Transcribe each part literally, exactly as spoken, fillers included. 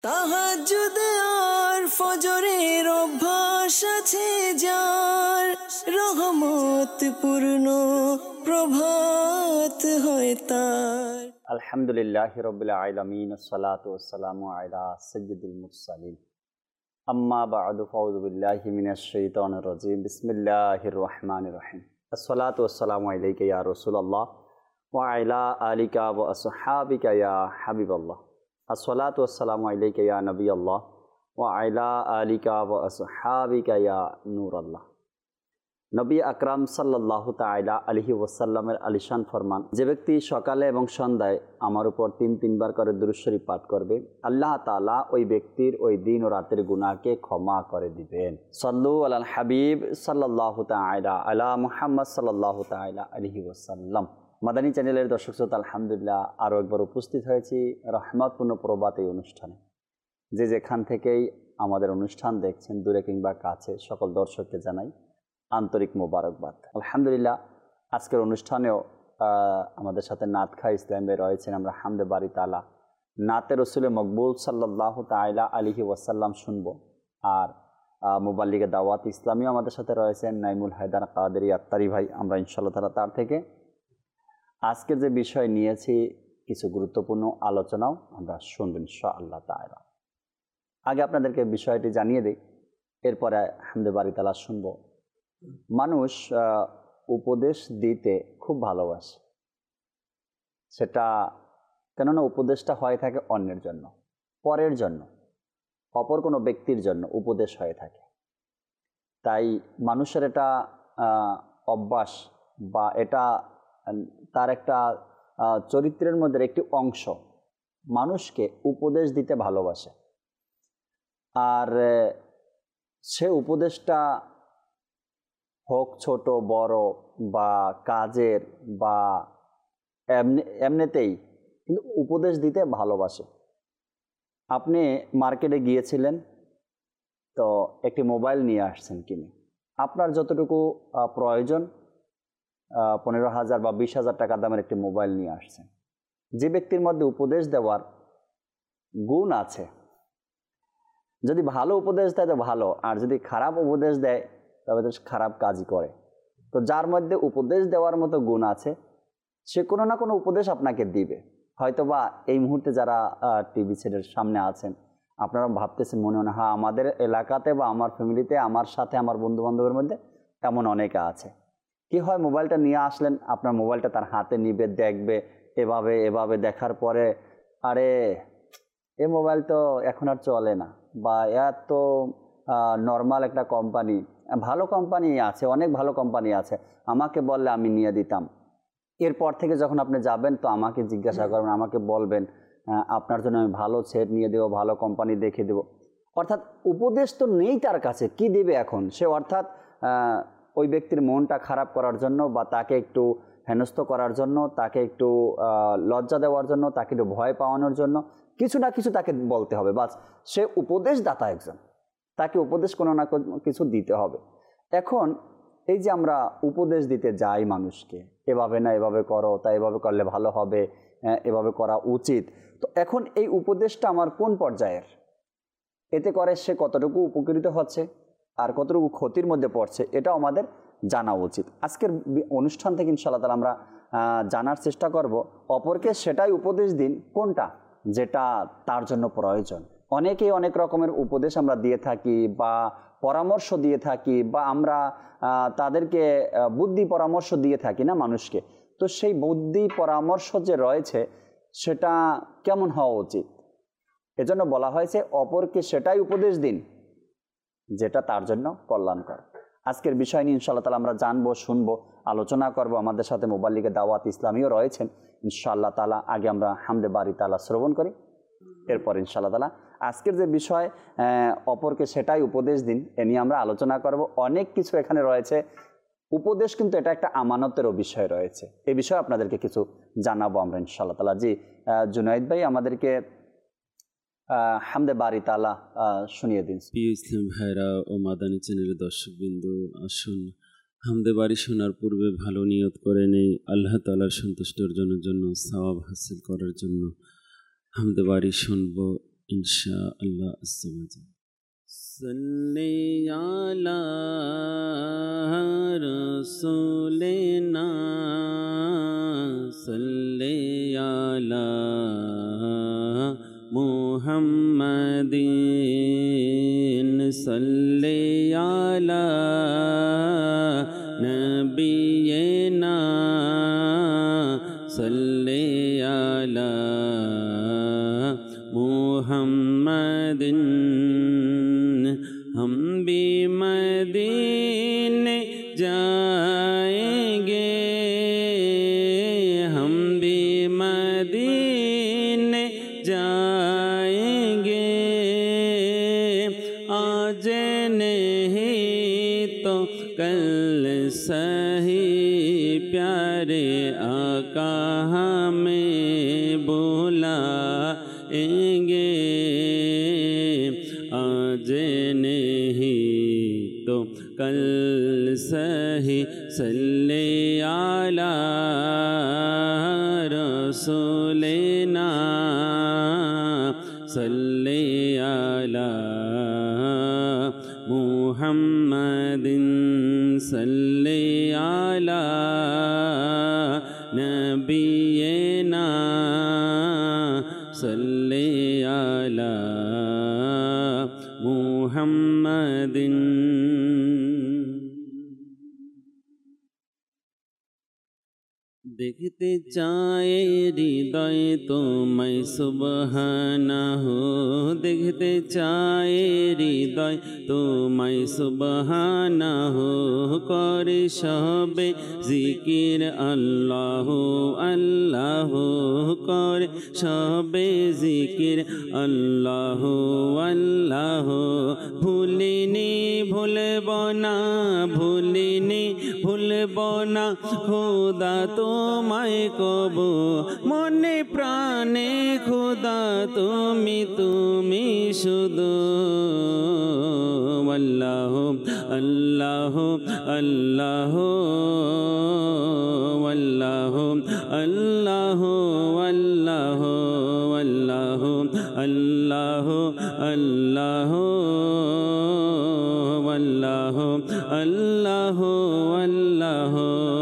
তাহাজ্জুদ আর ফজরের অভ্যাস আছে যার, রহমত পূর্ণ প্রভাত হয় তার। আলহামদুলিল্লাহি রাব্বিল আলামিন, আসসালাতু ওয়াসসালামু আলা সাইয়্যিদিল মুরসালিন, আম্মা বা'দু, ফাউযু বিল্লাহি মিনাশ শাইতানির রাজীম, বিসমিল্লাহির রহমানির রহিম। আসসালাতু ওয়াসসালামু আলাইকা ইয়া রাসূলুল্লাহ ওয়া আলা আলিকা ওয়া আসহাবিকা ইয়া হাবিবাল্লাহ। আসসালাতু ওয়াসসালামু আলাইকা ইয়া নবিয়াল্লাহ ওয়া আলা আলিকা ওয়া আসহাবিকা ইয়া নূরাল্লাহ। নবী আকরাম সাল্লাল্লাহু তাআলা আলাইহি ওয়াসাল্লামের আলিশান ফরমান, যে ব্যক্তি সকালে এবং সন্ধ্যায় আমার উপর তিন তিনবার করে দুরূদ শরীফ পাঠ করবে, আল্লাহ তাআলা ওই ব্যক্তির ওই দিন ও রাতের গুনাহকে ক্ষমা করে দিবেন। সাল্লু আলাল হাবিব সাল্লাল্লাহু তাআলা আলা মুহাম্মদ সাল্লাল্লাহু তাআলা আলাইহি ওয়াসাল্লাম। মাদানী চ্যানেলের দর্শক শ্রোতা, আলহামদুলিল্লাহ আরও একবার উপস্থিত হয়েছি রহমতপূর্ণ প্রভাত এই অনুষ্ঠানে। যে যেখান থেকেই আমাদের অনুষ্ঠান দেখছেন, দূরে কিংবা কাছে, সকল দর্শককে জানাই আন্তরিক মোবারকবাদ। আলহামদুলিল্লাহ আজকের অনুষ্ঠানেও আমাদের সাথে নাত খা ইসলামে রয়েছেন। আমরা হামদে বারি তালা নাতে রসুলে মকবুল সাল্লাল্লাহু তাআলা আলাইহি ওয়াসাল্লাম শুনব। আর মুবাল্লিগে দাওয়াত ইসলামীও আমাদের সাথে রয়েছেন নাইমুল হায়দার কাদেরী আত্তারি ভাই। আমরা ইনশাআল্লাহ তাআলা তার থেকে আজকের যে বিষয় নিয়েছি কিছু গুরুত্বপূর্ণ আলোচনাও আমরা শুনব ইনশাআল্লাহ তাআলা। আগে আপনাদেরকে বিষয়টি জানিয়ে দিই, এরপরে হামদে বারি তালা শুনব। মানুষ উপদেশ দিতে খুব ভালোবাসে, সেটা কেননা উপদেশটা হয়ে থাকে অন্যের জন্য, পরের জন্য, অপর কোনো ব্যক্তির জন্য উপদেশ হয়ে থাকে। তাই মানুষের এটা অভ্যাস বা এটা তার একটা চরিত্রের মধ্যে একটি অংশ, মানুষকে উপদেশ দিতে ভালোবাসে। আর সে উপদেশটা হোক ছোট বড় বা কাজের বা এমনি এমনিতেই কিন্তু উপদেশ দিতে ভালোবাসে। আপনি মার্কেটে গিয়েছিলেন, তো একটি মোবাইল নিয়ে আসছেন কিনে, আপনার যতটুকু প্রয়োজন পনেরো হাজার বা বিশ হাজার টাকা দামের একটি মোবাইল নিয়ে আসছেন। যে ব্যক্তির মধ্যে উপদেশ দেওয়ার গুণ আছে, যদি ভালো উপদেশ দেয় তো ভালো, আর যদি খারাপ উপদেশ দেয় তবে তো খারাপ কাজই করে। তো যার মধ্যে উপদেশ দেওয়ার মতো গুণ আছে, সে কোনো না কোনো উপদেশ আপনাকে দিবে। হয়তোবা এই মুহূর্তে যারা টিভি সেটের সামনে আছেন, আপনারা ভাবতেছেন মনে মনে, হ্যাঁ আমাদের এলাকাতে বা আমার ফ্যামিলিতে, আমার সাথে আমার বন্ধু বান্ধবের মধ্যে এমন অনেকে আছে। কি হয়, মোবাইলটা নিয়ে আসলেন, আপনার মোবাইলটা তার হাতে নিবে, দেখবে, এভাবে এভাবে দেখার পরে, আরে এ মোবাইল তো এখন আর চলে না, বা এত নর্মাল একটা কোম্পানি, ভালো কোম্পানি আছে, অনেক ভালো কোম্পানি আছে, আমাকে বললে আমি নিয়ে দিতাম। এরপর থেকে যখন আপনি যাবেন তো আমাকে জিজ্ঞাসা করবেন, আমাকে বলবেন আপনার জন্য আমি ভালো সেট নিয়ে দেবো, ভালো কোম্পানি দেখে দেবো। অর্থাৎ উপদেশ তো নেই তার কাছে, কি দেবে এখন সে? অর্থাৎ ওই ব্যক্তির মনটা খারাপ করার জন্য বা তাকে একটু হেনস্থ করার জন্য, তাকে একটু লজ্জা দেওয়ার জন্য, তাকে একটু ভয় পাওয়ানোর জন্য কিছু না কিছু তাকে বলতে হবে। বাস, সে উপদেশদাতা একজন, তাকে উপদেশ কোনো না কিছু দিতে হবে। এখন এই যে আমরা উপদেশ দিতে যাই মানুষকে, এভাবে না এভাবে করো, তা এভাবে করলে ভালো হবে, এভাবে করা উচিত, তো এখন এই উপদেশটা আমার কোন পর্যায়ের? এতে করে সে কতটুকু উপকৃত হচ্ছে আর কতটুকু ক্ষতির মধ্যে পড়ছে, এটাও আমাদের জানা উচিত। আজকের অনুষ্ঠান থেকে ইনশাআল্লাহ তাআলা আমরা জানার চেষ্টা করব, অপরকে সেটাই উপদেশ দিন কোনটা যেটা তার জন্য প্রয়োজন। অনেকেই অনেক রকমের উপদেশ আমরা দিয়ে থাকি বা পরামর্শ দিয়ে থাকি, বা আমরা তাদেরকে বুদ্ধি পরামর্শ দিয়ে থাকি না মানুষকে। তো সেই বুদ্ধি পরামর্শ যে রয়েছে সেটা কেমন হওয়া উচিত? এজন্য বলা হয়েছে অপরকে সেটাই উপদেশ দিন যেটা তার জন্য কল্যাণকর। আজকের বিষয় নিয়ে ইনশাআল্লাহ তাআলা আমরা জানবো, শুনবো, আলোচনা করব। আমাদের সাথে মুবাল্লিগে দাওয়াত ইসলামীও রয়েছেন ইনশাআল্লাহ তাআলা। আগে আমরা হামদে বারি তাআলা শ্রবণ করি, এরপর ইনশাআল্লাহ তাআলা আজকের যে বিষয় অপরকে সেটাই উপদেশ দিন, এ নিয়ে আমরা আলোচনা করব। অনেক কিছু এখানে রয়েছে, উপদেশ কিন্তু এটা একটা আমানতেরও বিষয় রয়েছে, এই বিষয়ে আপনাদেরকে কিছু জানাবো আমরা ইনশাআল্লাহ তাআলা। জি জুনাইদ ভাই, আমাদেরকে হামদে বারি তাআলা শুনিয়ে দিন। প্রিয় ইসলাম ভাইরা ও মাদানী চ্যানেলের দর্শকবৃন্দু, আসুন হামদে বারি শোনার পূর্বে ভালো নিয়ত করে নেই আল্লাহ তাআলার সন্তুষ্ট অর্জনের জন্য, সওয়াব হাসিল করার জন্য হামদে বারি শুনব ইনশাআল্লাহ আজ্জা ওয়া জাল। সাল্লি আলা রাসূলিনা সাল্লি আলা মুহাম্মাদিন সাল্লি আলা নবিয়িনা সাল্লি আলা মুহাম্মাদিন। हम भी मदीने जाएंगे, हम भी मदीने जाएंगे, आज नहीं तो कल सही प्यारे आका हमें बुलाएंगे, आज नहीं तो कल सही सल्ले आला रसूलिना सल्ले आला मुहम्मदिन सल्ले आला नबियना सल्ले आला मुहम्मदिन। देखते चाहे हृदय तुम्हें सुबहानाहु, देखते चाहे हृदय तुम्हें सुबहानाहु, करे सबे जिकिर अल्लाहु अल्लाहु, करे सबे जिकिर अल्लाहु अल्लाहु। भूलिनी भूलब ना भूलिनी भूलब ना खुदा তোমায় কবু মনে প্রাণে খোদা তুমি তুমি শুধু। আল্লাহ আল্লাহ আল্লাহ আল্লাহ আল্লাহ আল্লাহ আল্লাহ আল্লাহ আল্লাহ আল্লাহ আল্লাহ আল্লাহ।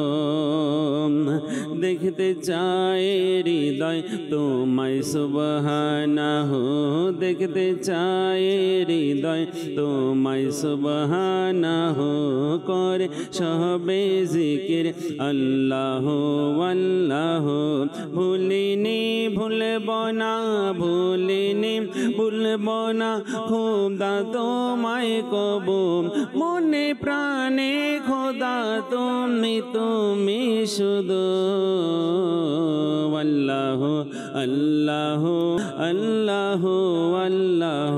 देखते चाहे हृदय तुम्हें सुबहानाहु, देखते चाहे हृदय तुम्हें सुबहानाहु, करे सबे जिकिर अल्लाहु अल्लाहु। भूलिनी भूलब ना भूलिनी भूलब ना खुदा তোমায় কবু মনে প্রাণে খোদা তুমি তুমি শুধু। আল্লাহ আল্লাহ আল্লাহ আল্লাহ।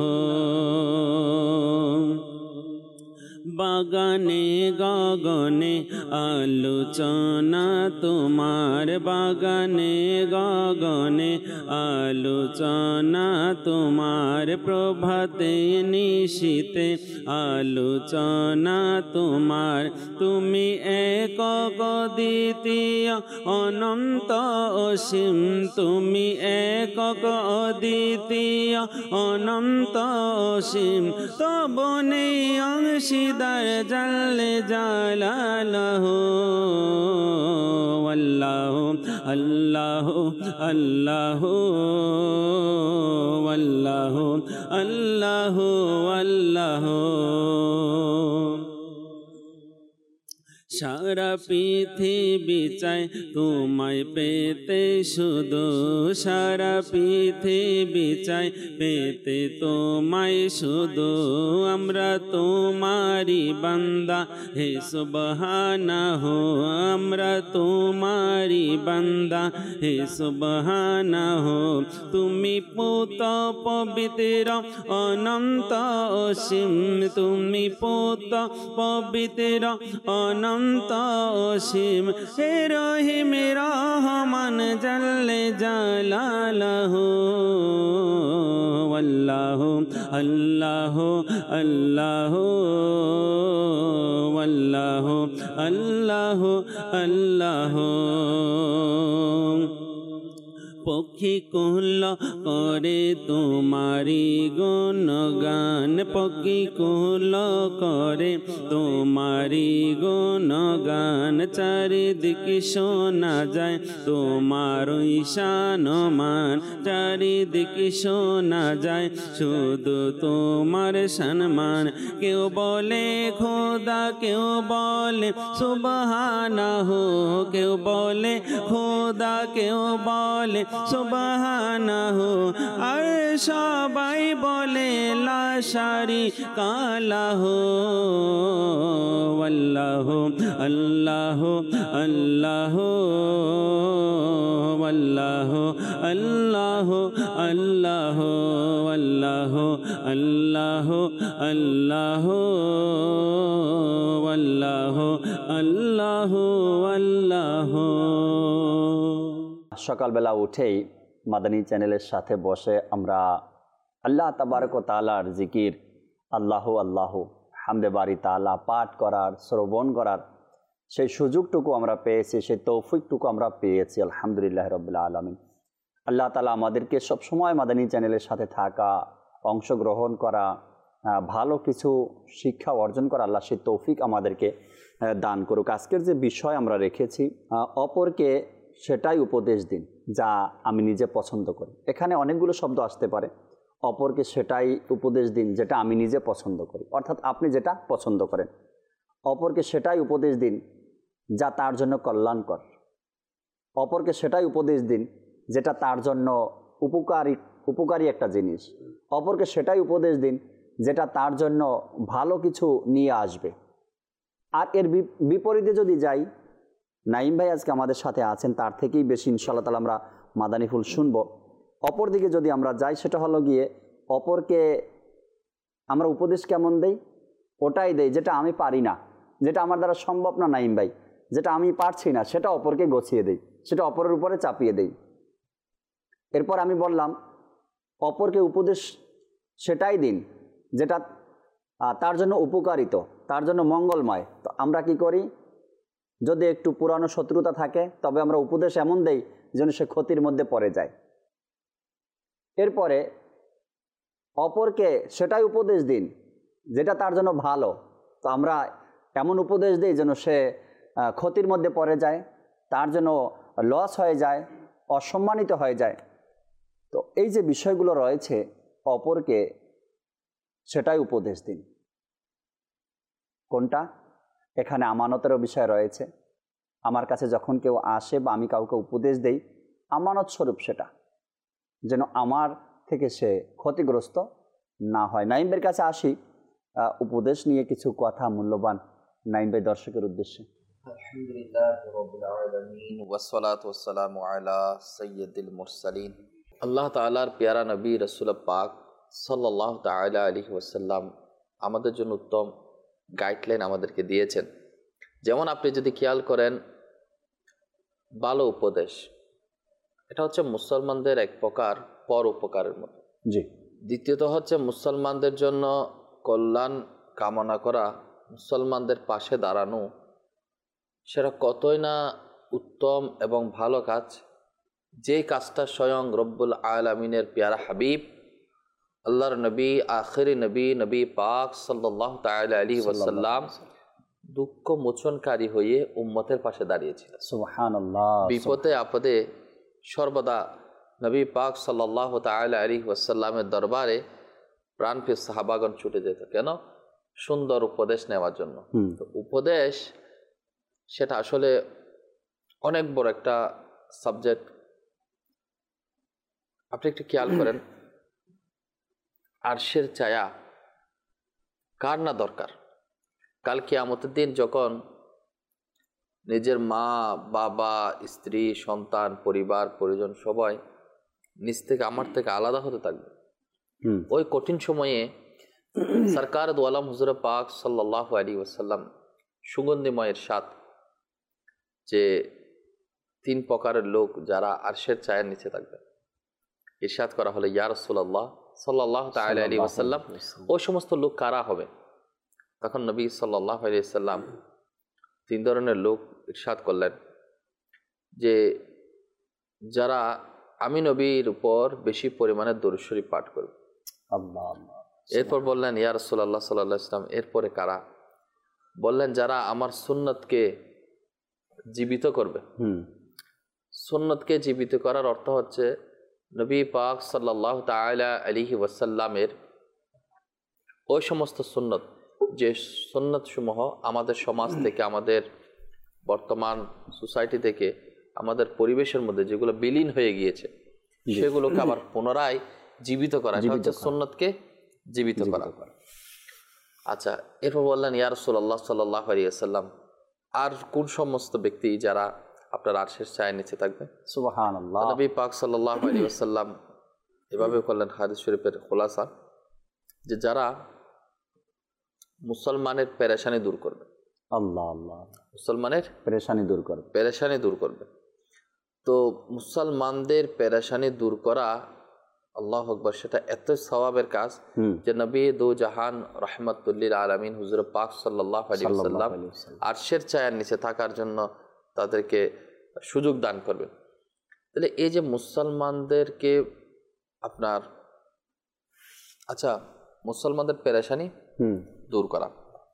বাগানে গগনে আলোচনা তোমার, বাগানে গগনে আলোচনা তোমার, প্রভাতে নিশীতে আলোচনা তোমার। তুমি একক দ্বিতীয় অনন্ত অসীম, তুমি একক অদ্বিতীয় অনন্ত অসীম, তব নেই অংশীদার জাল্লে জালালাহু। আল্লাহ আল্লাহ আল্লাহ আল্লাহ আল্লাহ আল্লাহ। সারা পৃথিবী চাই তোমায় পেতে শুধু, সারা পৃথিবী চাই পেতে তোমায় শুধু। আমরা তোমারি বান্দা হে সুবহানাহু, আমরা তোমারি বান্দা হে সুবহানাহু। তুমি পুত পবিত্র অনন্ত অসীম, তুমি পুত পবিত্র অনন্ত অসীম, হে রহিম রহমান জাল্লে জালালাহু। আল্লাহ আল্লাহ আল্লাহ আল্লাহ আল্লাহ আল্লাহ। পক্ষী কুল করে তোমারি গুণগান, পক্ষী কুল করে তোমারি গুণগান, চারিদিকে শোনা যায় তোমার শানমান, চারিদিকে শোনা যায় শুধু তোমার সম্মান। কেউ বলে খোদা, কেউ বলে সুবহানাহু, কেউ বলে খোদা, কেউ বলে সুবহানাহু, আর সবাই বলে লা শারিকা লাহু। আল্লাহু আল্লাহু আল্লাহু আল্লাহু আল্লাহু আল্লাহু আল্লাহু আল্লাহু আল্লাহু আল্লাহু আল্লাহু আল্লাহু। সকালবেলা উঠেই মাদানী চ্যানেলের সাথে বসে আমরা আল্লাহ তাবারক ওয়া তাআলার জিকির, আল্লাহ আল্লাহ হামদে বারি তাআলা পাঠ করার, শ্রবণ করার সেই সুযোগটুকু আমরা পেয়েছি, সেই তৌফিকটুকু আমরা পেয়েছি। আলহামদুলিল্লাহ রাব্বিল আলামিন। আল্লাহ তাআলা আমাদেরকে সবসময় মাদানী চ্যানেলের সাথে থাকা, অংশগ্রহণ করা, ভালো কিছু শিক্ষা অর্জন করা, আল্লাহ সেই তৌফিক আমাদেরকে দান করুক। আজকের যে বিষয় আমরা রেখেছি, অপরকে সেটাই উপদেশ দিন যা আমি নিজে পছন্দ করি। এখানে অনেকগুলো শব্দ আসতে পারে। অপরকে সেটাই উপদেশ দিন যেটা আমি নিজে পছন্দ করি, অর্থাৎ আপনি যেটা পছন্দ করেন। অপরকে সেটাই উপদেশ দিন যা তার জন্য কল্যাণকর। অপরকে সেটাই উপদেশ দিন যেটা তার জন্য উপকারী উপকারী একটা জিনিস। অপরকে সেটাই উপদেশ দিন যেটা তার জন্য ভালো কিছু নিয়ে আসবে। আর এর বিপরীতে যদি যাই, নাইম ভাই আজকে আমাদের সাথে আছেন, তার থেকেই বেশি ইনশাআল্লাহ তাআলা আমরা মাদানী ফুল শুনব। অপর দিকে যদি আমরা যাই, সেটা হলো গিয়ে অপরকে আমরা উপদেশ কেমন দেই, ওটাই দেই যেটা আমি পারি না, যেটা আমার দ্বারা সম্ভব না নাইম ভাই, যেটা আমি পারছি না সেটা অপরকে গছিয়ে দেই, সেটা অপরের উপরে চাপিয়ে দেই। এরপর আমি বললাম অপরকে উপদেশ সেটাই দিন যেটা তার জন্য উপকারিত, তার জন্য মঙ্গলময়। তো আমরা কি করি, যদি একটু পুরানো শত্রুতা থাকে তবে আমরা উপদেশ এমন দেই যেন সে ক্ষতির মধ্যে পড়ে যায়। এরপরে অপরকে সেটাই উপদেশ দিন যেটা তার জন্য ভালো, তো আমরা এমন উপদেশ দিই যেন সে ক্ষতির মধ্যে পড়ে যায়, তার জন্য লস হয়ে যায়, অসম্মানিত হয়ে যায়। তো এই যে বিষয়গুলো রয়েছে, অপরকে সেটাই উপদেশ দিন। কোনটা? এখানে আমানতেরও বিষয় রয়েছে। আমার কাছে যখন কেউ আসে বা আমি কাউকে উপদেশ দেই, আমানত স্বরূপ সেটা যেন আমার থেকে সে ক্ষতিগ্রস্ত না হয়। নাইম ভাইয়ের কাছে আসি উপদেশ নিয়ে কিছু কথা মূল্যবান। নাইম ভাই দর্শকের উদ্দেশ্যে। আলহামদুলিল্লাহ রাব্বিল আলামিন ওয়াসসালাতু ওয়াসসালামু আলা সাইয়্যিদিল মুরসালিন। আল্লাহ তাআলার পেয়ারা নবী রাসূল পাক সাল্লাল্লাহু তাআলা আলাইহি ওয়াসাল্লাম আমাদের জন্য উত্তম গাইডলাইন আমাদেরকে দিয়েছেন। যেমন আপনি যদি খেয়াল করেন, ভালো উপদেশ এটা হচ্ছে মুসলমানদের এক প্রকার পর উপকারের মতো। জি। দ্বিতীয়ত হচ্ছে মুসলমানদের জন্য কল্যাণ কামনা করা, মুসলমানদের পাশে দাঁড়ানো, সেটা কতই না উত্তম এবং ভালো কাজ, যে কাজটা স্বয়ং রব্বুল আলামিনের পেয়ারা হাবিব আল্লাহর নবী, আখিরি নবী, নবী পাক সাল্লাল্লাহু তাআলা আলাইহি ওয়াসাল্লাম দুঃখ মোচনকারী হয়ে উম্মতের পাশে দাঁড়িয়েছিলেন। সুবহানাল্লাহ। বিপদে আপদে সর্বদা নবী পাক সাল্লাল্লাহু তাআলা আলাইহি ওয়াসাল্লামের দরবারে প্রাণপ্রিয় সাহাবাগণ ছুটে যেত। কেন? সুন্দর উপদেশ নেওয়ার জন্য। তো উপদেশ সেটা আসলে অনেক বড় একটা সাবজেক্ট। আপনি একটু খেয়াল করেন, আরশের ছায়া কার না দরকার? কাল কিয়ামতের দিন যখন নিজের মা, বাবা, স্ত্রী, সন্তান, পরিবার, পরিজন সবাই নিজ থেকে আমার থেকে আলাদা হতে থাকবে, ওই কঠিন সময়ে সরকার দু আলম হুজুর পাক সাল্লাল্লাহু আলাইহি ওয়াসাল্লাম সুগন্ধিময়ের সাথ যে তিন প্রকারের লোক যারা আরশের ছায়ার নিচে থাকবে, ইরশাদ করা হলো, ইয়া রাসূলুল্লাহ সাল্লাল্লাহু তাআলা আলাইহি ওয়াসাল্লাম ওই সমস্ত লোক কারা হবে? তখন নবী সাল্লাল্লাহু আলাইহি ওয়াসাল্লাম তিন ধরনের লোক ইরশাদ করলেন যে যারা আমি নবীর উপর বেশি পরিমাণে দরুদ শরীফ পাঠ করব। আল্লাহ আল্লাহ। এরপর বললেন, ইয়া রাসূলুল্লাহ সাল্লাল্লাহু আলাইহি ওয়াসাল্লাম, এরপরে কারা? বললেন, যারা আমার সুন্নতকে জীবিত করবে। হুম সুন্নতকে জীবিত করার অর্থ হচ্ছে নবী পাক সাল্লাল্লাহু তাআলা আলাইহি ওয়াসাল্লামের ওই সমস্ত সুন্নত, যে সুন্নত সমূহ আমাদের সমাজ থেকে, আমাদের বর্তমান সোসাইটি থেকে, আমাদের পরিবেশের মধ্যে যেগুলো বিলীন হয়ে গিয়েছে, সেগুলোকে আবার পুনরায় জীবিত করা, এটা হচ্ছে সুন্নতকে জীবিত করা। আচ্ছা, এরপর বললেন, ইয়া রাসূলুল্লাহ সাল্লাল্লাহু আলাইহি ওয়াসাল্লাম, আর কোন সমস্ত ব্যক্তি যারা আপনার আরশের ছায়ার নিচে থাকবে? সুবহানাল্লাহ। নবী পাক সাল্লাল্লাহু আলাইহি ওয়াসাল্লাম এভাবে করলেন হাদিস শরীফের খোলাসা, যে যারা মুসলমানের পেরেশানি দূর করবে। আল্লাহ আল্লাহ। মুসলমানের পেরেশানি দূর করবে, পেরেশানি দূর করবে। তো মুসলমানদের পেরেশানি দূর করা, আল্লাহু আকবার, সেটা এত সওয়াবের কাজ যে নবী দু জাহান রাহমাতুল লিল আলামিন হুজুর পাক সাল্লাল্লাহু আলাইহি ওয়াসাল্লাম আরশের ছায়ার নিচে থাকার জন্য তাদেরকে সুযোগ দান করবেন। তাহলে এই যে মুসলমানদেরকে আপনার, আচ্ছা, মুসলমানদের পেরেশানি দূর করা,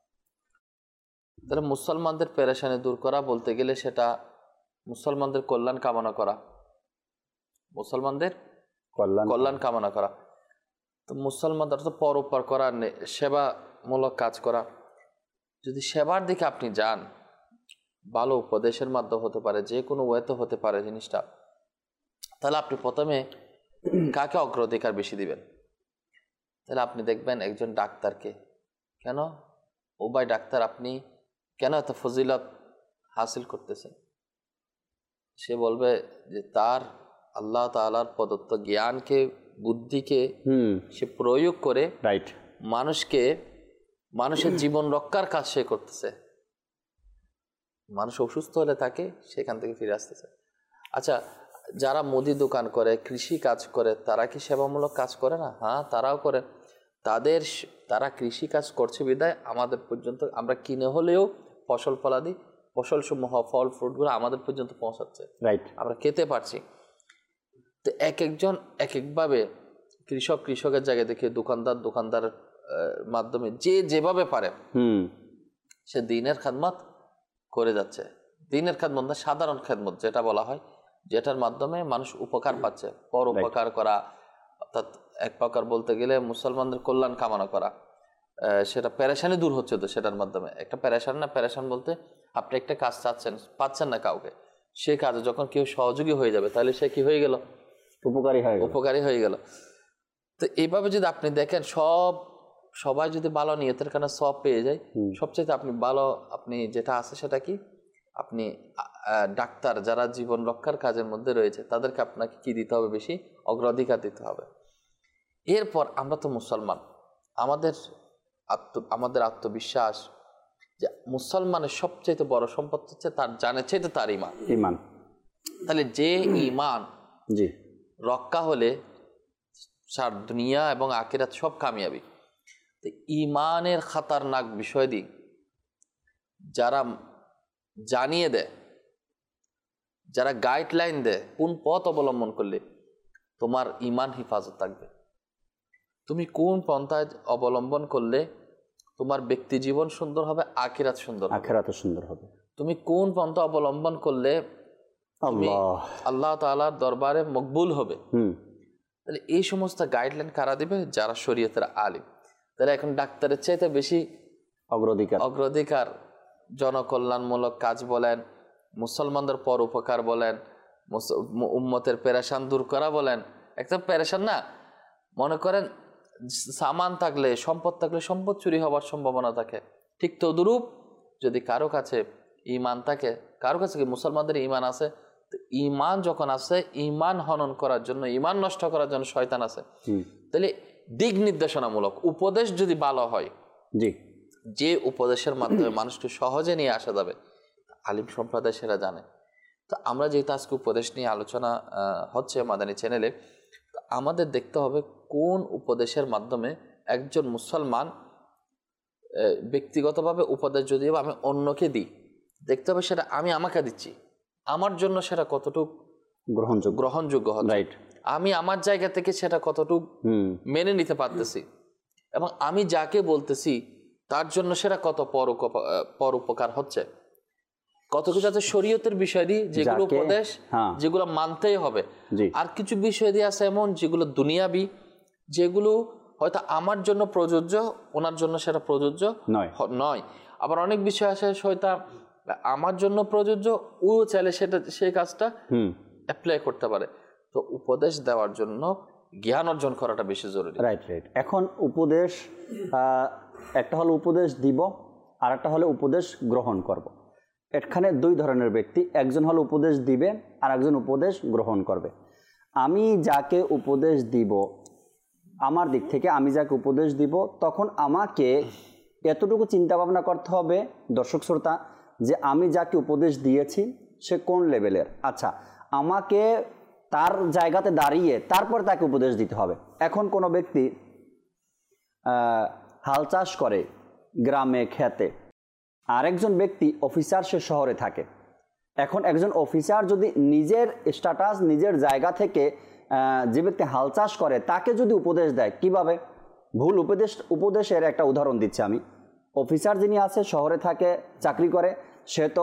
তাহলে মুসলমানদের পেরেশানি দূর করা বলতে গেলে সেটা মুসলমানদের কল্যাণ কামনা করা, মুসলমানদের কল্যাণ কামনা করা। তো মুসলমানদের তো পরোপকার করা, সেবামূলক কাজ করা। যদি সেবার দিকে আপনি যান, ভালো উপদেশের মাধ্যমে হতে পারে, যে কোনো ওয়েতে হতে পারে জিনিসটা, তাহলে আপনি প্রথমে কাকে অগ্রাধিকার বেশি দিবেন? তাহলে আপনি দেখবেন একজন ডাক্তারকে, কেন ও ভাই ডাক্তার, আপনি কেন এত ফজিলত হাসিল করতেছেন? সে বলবে যে তার আল্লাহ তাআলার প্রদত্ত জ্ঞানকে, বুদ্ধিকে সে প্রয়োগ করে রাইট মানুষকে, মানুষের জীবন রক্ষার কাজ সে করতেছে। মানুষ অসুস্থ হলে তাকে সেখান থেকে ফিরে আসতেছে। আচ্ছা, যারা মুদি দোকান করে, কৃষি কাজ করে, তারা কি সেবামূলক কাজ করে না? হ্যাঁ, তারাও করে। তাদের, তারা কৃষি কাজ করছে বিধায় আমাদের পর্যন্ত, আমরা কিনে হলেও ফসল ফলাদি, ফসল সমূহ, ফল ফ্রুটগুলো আমাদের পর্যন্ত পৌঁছাচ্ছে, রাইট, আমরা খেতে পারছি। তো এক একজন এক একভাবে, কৃষক কৃষকের জায়গায় দেখে, দোকানদার দোকানদারের মাধ্যমে, যে যেভাবে পারে সে দিনের খেদমত করে যাচ্ছে। দিনের খেদমত না, সাধারণ খেদমত যেটা বলা হয়, যেটার মাধ্যমে মানুষ উপকার পাচ্ছে। পর উপকার করা, অর্থাৎ এক প্রকার বলতে গেলে মুসলমানদের কল্যাণ কামনা করা, সেটা পেরেশানি দূর হচ্ছে। তো সেটার মাধ্যমে একটা পেরেশান না, পেরেশান বলতে আপনি একটা কাজ চাচ্ছেন, পাচ্ছেন না কাউকে, সেই কাজে যখন কেউ সহযোগী হয়ে যাবে, তাহলে সে কি হয়ে গেল? উপকারী হয়ে উপকারী হয়ে গেল। তো এইভাবে যদি আপনি দেখেন, সব সবাই যদি ভালো নিয়তের কারণে সব পেয়ে যায়, সবচেয়ে আপনি ভালো, আপনি যেটা আছে সেটা কি, আপনি ডাক্তার যারা জীবন রক্ষার কাজের মধ্যে রয়েছে, তাদেরকে আপনাকে কি দিতে হবে? বেশি অগ্রাধিকার দিতে হবে। এরপর আমরা তো মুসলমান, আমাদের আত্ম আমাদের আত্মবিশ্বাস যে মুসলমানের সবচেয়ে বড় সম্পদ হচ্ছে তার জানের চাইতে তার ইমান। ইমান। তাহলে যে ইমান জি রক্ষা হলে সার দুনিয়া এবং আখিরাত সব কামিয়াবি। তো ইমানের খাতারনাক বিষয় দিক যারা জানিয়ে দেয়, যারা গাইডলাইন দেয়, কোন পথ অবলম্বন করলে তোমার ইমান হেফাজত থাকবে, তুমি কোন পন্থায় অবলম্বন করলে তোমার ব্যক্তি জীবন সুন্দর হবে, আখিরাত সুন্দর, আখিরাত সুন্দর হবে, তুমি কোন পন্থা অবলম্বন করলে আল্লাহ আল্লাহ তাআলার দরবারে মকবুল হবে। তাহলে এই সমস্ত গাইডলাইন কারা দিবে? যারা শরীয়তের আলিম। তাহলে এখন ডাক্তারের চাইতে বেশি অগ্রাধিকার অগ্রাধিকার জনকল্যাণমূলক কাজ বলেন, মুসলমানদের পর উপকার বলেন, উম্মতের পেরেশান দূর করা বলেন। একদম পেরেশান না, মনে করেন সামান থাকলে, সম্পদ থাকলে সম্পদ চুরি হওয়ার সম্ভাবনা থাকে, ঠিক তদুরূপ যদি কারো কাছে ইমান থাকে, কারো কাছে কি মুসলমানদের ইমান আছে, ইমান যখন আছে, ইমান হনন করার জন্য, ইমান নষ্ট করার জন্য শয়তান আছে। তাহলে দিক নির্দেশনামূলক উপদেশ যদি ভালো হয়, জি, যে উপদেশের মাধ্যমে মানুষকে সহজে নিয়ে আসা যাবে, আলিম সম্প্রদায় সেটা জানে। তো আমরা যেহেতু আজকে উপদেশ নিয়ে আলোচনা হচ্ছে মাদানী চ্যানেলে, আমাদের দেখতে হবে কোন উপদেশের মাধ্যমে একজন মুসলমান ব্যক্তিগতভাবে উপদেশ যদিও আমি অন্যকে দিই, দেখতে হবে সেটা আমি আমাকে দিচ্ছি, আমার জন্য সেটা কতটুকু গ্রহণযোগ্য গ্রহণযোগ্য হয়। রাইট। আমি আমার জায়গা থেকে সেটা কতটুকু মেনে নিতে পারতেছি, এবং আমি যাকে বলতেছি তার জন্য সেটা কত পর পর উপকার হচ্ছে, কত কিছু আছে শরীয়তের বিষয় দিয়ে যেগুলো উপদেশ যেগুলো মানতেই হবে, আর কিছু বিষয় দিয়ে আছে এমন যেগুলো দুনিয়াবি, যেগুলো হয়তো আমার জন্য প্রযোজ্য, ওনার জন্য সেটা প্রযোজ্য নয়। আবার অনেক বিষয় আছে হয়তো আমার জন্য প্রযোজ্য, ও চাইলে সেটা সেই কাজটা অ্যাপ্লাই করতে পারে। তো উপদেশ দেওয়ার জন্য জ্ঞান অর্জন করাটা বেশি জরুরি। রাইট রাইট এখন উপদেশ, একটা হলো উপদেশ দিব, আর একটা হলো উপদেশ গ্রহণ করব। এখানে দুই ধরনের ব্যক্তি, একজন হলো উপদেশ দিবে আর একজন উপদেশ গ্রহণ করবে। আমি যাকে উপদেশ দিব, আমার দিক থেকে আমি যাকে উপদেশ দিব, তখন আমাকে এতটুকু চিন্তা ভাবনা করতে হবে দর্শক শ্রোতা, যে আমি যাকে উপদেশ দিয়েছি সে কোন লেভেলের। আচ্ছা, আমাকে তার জায়গাতে দাঁড়িয়ে তারপর তাকে উপদেশ দিতে হবে। এখন কোনো ব্যক্তি হাল চাষ করে গ্রামে খেতে, আরেকজন ব্যক্তি অফিসার, সে শহরে থাকে। এখন একজন অফিসার যদি নিজের স্ট্যাটাস, নিজের জায়গা থেকে যে ব্যক্তি হাল চাষ করে তাকে যদি উপদেশ দেয়, কিভাবে ভুল উপদেশ, উপদেশের একটা উদাহরণ দিচ্ছি আমি। অফিসার যিনি আছে শহরে থাকে, চাকরি করে, সে তো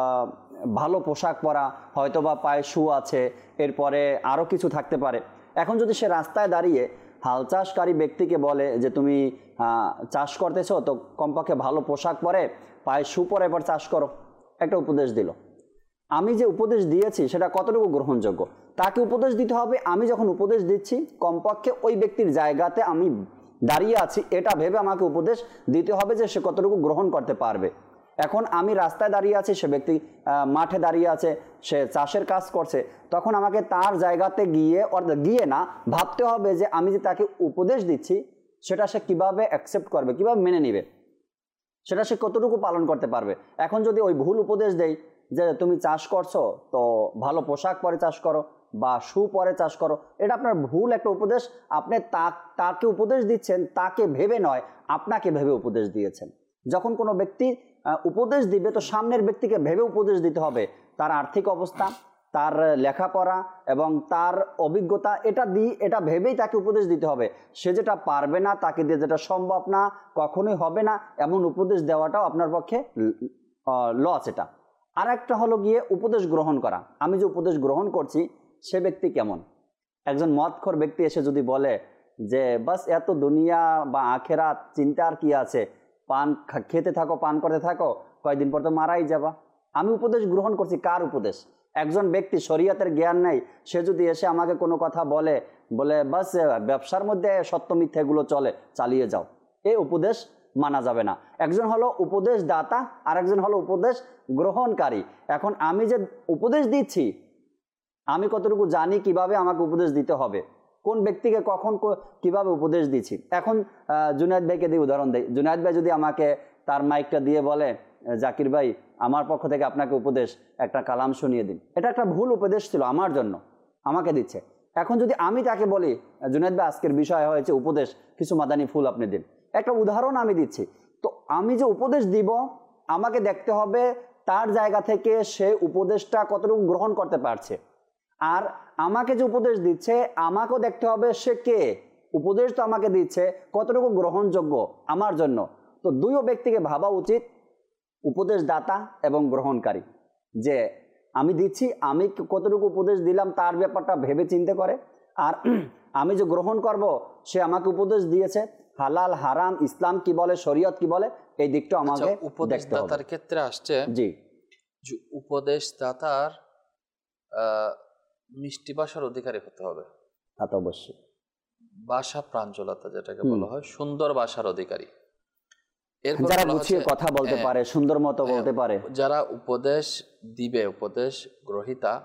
ভালো পোশাক পরা, হয়তো বা পায়ে শু আছে, এরপরে আরও কিছু থাকতে পারে। এখন যদি সে রাস্তায় দাঁড়িয়ে হাল চাষকারী ব্যক্তিকে বলে যে তুমি চাষ করতেছো, তো কমপক্ষে ভালো পোশাক পরে, পায়ে শু পরে এবার চাষ করো, একটা উপদেশ দিল। আমি যে উপদেশ দিয়েছি সেটা কতটুকু গ্রহণযোগ্য, তাকে উপদেশ দিতে হবে। আমি যখন উপদেশ দিচ্ছি, কমপক্ষে ওই ব্যক্তির জায়গাতে আমি দাঁড়িয়ে আছি এটা ভেবে আমাকে উপদেশ দিতে হবে যে সে কতটুকু গ্রহণ করতে পারবে। এখন আমি রাস্তায় দাঁড়িয়ে আছি, সে ব্যক্তি মাঠে দাঁড়িয়ে আছে, সে চাষের কাজ করছে, তখন আমাকে তার জায়গাতে গিয়ে গিয়ে না ভাবতে হবে যে আমি যে তাকে উপদেশ দিচ্ছি সেটা সে কিভাবে অ্যাকসেপ্ট করবে, কিভাবে মেনে নেবে, সেটা সে কতটুকু পালন করতে পারবে। এখন যদি ওই ভুল উপদেশ দেই যে তুমি চাষ করছো তো ভালো পোশাক পরে চাষ করো বা শু পরে চাষ করো, এটা আপনার ভুল একটা উপদেশ। আপনি তাকে উপদেশ দিচ্ছেন তাকে ভেবে নয়, আপনাকে ভেবে উপদেশ দিয়েছেন। যখন কোনো ব্যক্তি উপদেশ দিবে তো সামনের ব্যক্তিকে ভেবে উপদেশ দিতে হবে, তার আর্থিক অবস্থা, তার লেখাপড়া এবং তার অভিজ্ঞতা, এটা দিয়ে এটা ভেবেই তাকে উপদেশ দিতে হবে। সে যেটা পারবে না, তাকে দিয়ে যেটা সম্ভব না, কখনোই হবে না, এমন উপদেশ দেওয়াটাও আপনার পক্ষে লস। এটা আর একটা হলো গিয়ে উপদেশ গ্রহণ করা। আমি যে উপদেশ গ্রহণ করছি সে ব্যক্তি কেমন। একজন মদখোর ব্যক্তি এসে যদি বলে যে বাস এত দুনিয়া বা আখেরাত চিন্তা আর কি আছে, পান খেতে থাকো, পান করতে থাকো, কয়েকদিন পর তো মারাই যাবা। আমি উপদেশ গ্রহণ করছি কার উপদেশ? একজন ব্যক্তি শরীয়তের জ্ঞান নেই, সে যদি এসে আমাকে কোনো কথা বলে বলে বাস ব্যবসার মধ্যে সত্য মিথ্যাগুলো চলে, চালিয়ে যাও, এই উপদেশ মানা যাবে না। একজন হলো উপদেশ দাতা আর একজন হলো উপদেশ গ্রহণকারী। এখন আমি যে উপদেশ দিচ্ছি আমি কতটুকু জানি কিভাবে আমাকে উপদেশ দিতে হবে, কোন ব্যক্তিকে কখন কিভাবে উপদেশ দিচ্ছি। এখন জুনায়েদ ভাইকে দিয়ে উদাহরণ দেই। জুনায়েদ ভাই যদি আমাকে তার মাইকটা দিয়ে বলে জাকির ভাই আমার পক্ষ থেকে আপনাকে উপদেশ, একটা কালাম শুনিয়ে দিন, এটা একটা ভুল উপদেশ ছিল আমার জন্য, আমাকে দিচ্ছে। এখন যদি আমি তাকে বলি জুনায়েদ ভাই আজকের বিষয় হয়েছে উপদেশ, কিছু মাদানী ফুল আপনি দিন, একটা উদাহরণ আমি দিচ্ছি। তো আমি যে উপদেশ দিব আমাকে দেখতে হবে তার জায়গা থেকে সে উপদেশটা কতটুকু গ্রহণ করতে পারছে, আর আমাকে যে উপদেশ দিচ্ছে আমাকেও দেখতে হবে সে কে, উপদেশ তো আমাকে দিচ্ছে কতটুকু গ্রহণযোগ্য আমার জন্য। তো দুইও ব্যক্তিকে ভাবা উচিত, উপদেশ দাতা এবং গ্রহণকারী, যে আমি দিচ্ছি আমি কতটুকু উপদেশ দিলাম তার ব্যাপারটা ভেবে চিন্তে করে, আর আমি যে গ্রহণ করব সে আমাকে উপদেশ দিয়েছে হালাল হারাম ইসলাম কি বলে শরীয়ত কি বলে এই দিকটা আমাকে উপদেশ দাতার ক্ষেত্রে আসছে। জি, উপদেশ দাতার মিষ্টি ভাষার অধিকারী হতে হবে। তা তো অবশ্যই। ভাষা প্রাঞ্জলতা যেটাকে বলা হয়, সুন্দর ভাষার অধিকারী, যারা গুছিয়ে কথা বলতে পারে, সুন্দর মতো বলতে পারে, যারা উপদেশ দিবে, উপদেশ গ্রহীতা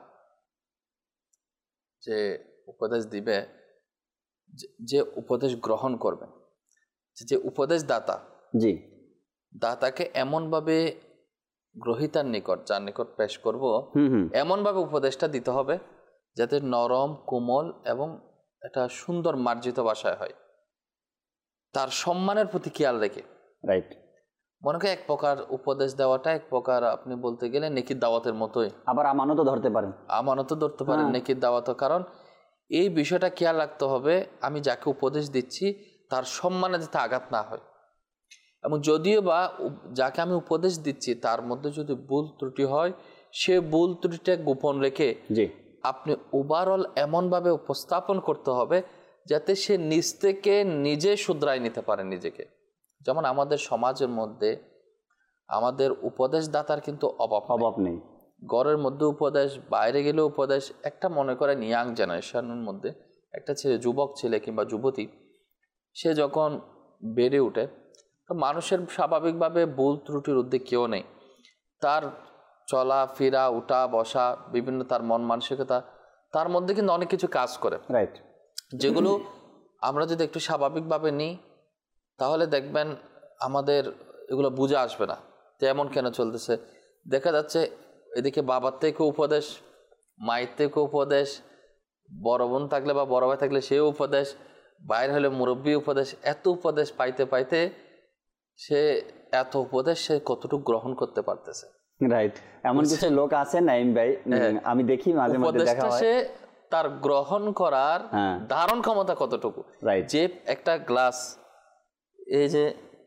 যে উপদেশ দিবে, যে উপদেশ গ্রহণ করবে, যে উপদেশ দাতা, জি, দাতাকে এমন ভাবে গ্রহীতার নিকট, যার নিকট পেশ করব, এমন ভাবে উপদেশটা দিতে হবে যাতে নরম কোমল এবং একটা সুন্দর মার্জিত ভাষায় হয়, তার সম্মানের প্রতি খেয়াল রেখে। রাইট। মনে করেন এক প্রকার উপদেশ দেওয়াটা এক প্রকার আপনি বলতে গেলে নেকির দাওয়াতের মতোই। আবার আমানতও ধরতে পারেন, আমানতও ধরতে পারেন নেকির দাওয়াত। কারণ এই বিষয়টা খেয়াল রাখতে হবে, আমি যাকে উপদেশ দিচ্ছি তার সম্মানে যাতে আঘাত না হয়। এবং যদিও বা যাকে আমি উপদেশ দিচ্ছি তার মধ্যে যদি ভুল ত্রুটি হয়, সে ভুল ত্রুটিটা গোপন রেখে জি আপনি ওভারঅল এমনভাবে উপস্থাপন করতে হবে যাতে সে নিজ থেকে নিজে শুধরাই নিতে পারে নিজেকে। যেমন আমাদের সমাজের মধ্যে আমাদের উপদেশদাতার কিন্তু অভাব অভাব নেই। ঘরের মধ্যে উপদেশ, বাইরে গেলে উপদেশ। একটা মনে করেন ইয়াং জেনারেশনের মধ্যে একটা ছেলে, যুবক ছেলে কিংবা যুবতী, সে যখন বেড়ে ওঠে তো মানুষের স্বাভাবিকভাবে ভুল ত্রুটির উদ্যোগ কেউ নেই। তার চলা ফেরা, উঠা বসা, বিভিন্ন তার মন মানসিকতা, তার মধ্যে কিন্তু অনেক কিছু কাজ করে, রাইট, যেগুলো আমরা যদি একটু স্বাভাবিকভাবে নিই তাহলে দেখবেন আমাদের এগুলো বুঝে আসবে না তো এমন কেন চলতেছে। দেখা যাচ্ছে এদিকে বাবার থেকে উপদেশ, মায়ের থেকে উপদেশ, বড় বোন থাকলে বা বড় ভাই থাকলে সেও উপদেশ, বাইরে হলে মুরব্বী উপদেশ, এত উপদেশ পাইতে পাইতে সে এত উপদেশ সে কতটুকু গ্রহণ করতে পারতেছে। রাইট, এমন কিছু লোক আছে নাইম ভাই, আমি দেখি মাঝে মাঝে দেখা হয় সে তার গ্রহণ করার ধারণ ক্ষমতা কতটুকু। যে একটা গ্লাস, এই যে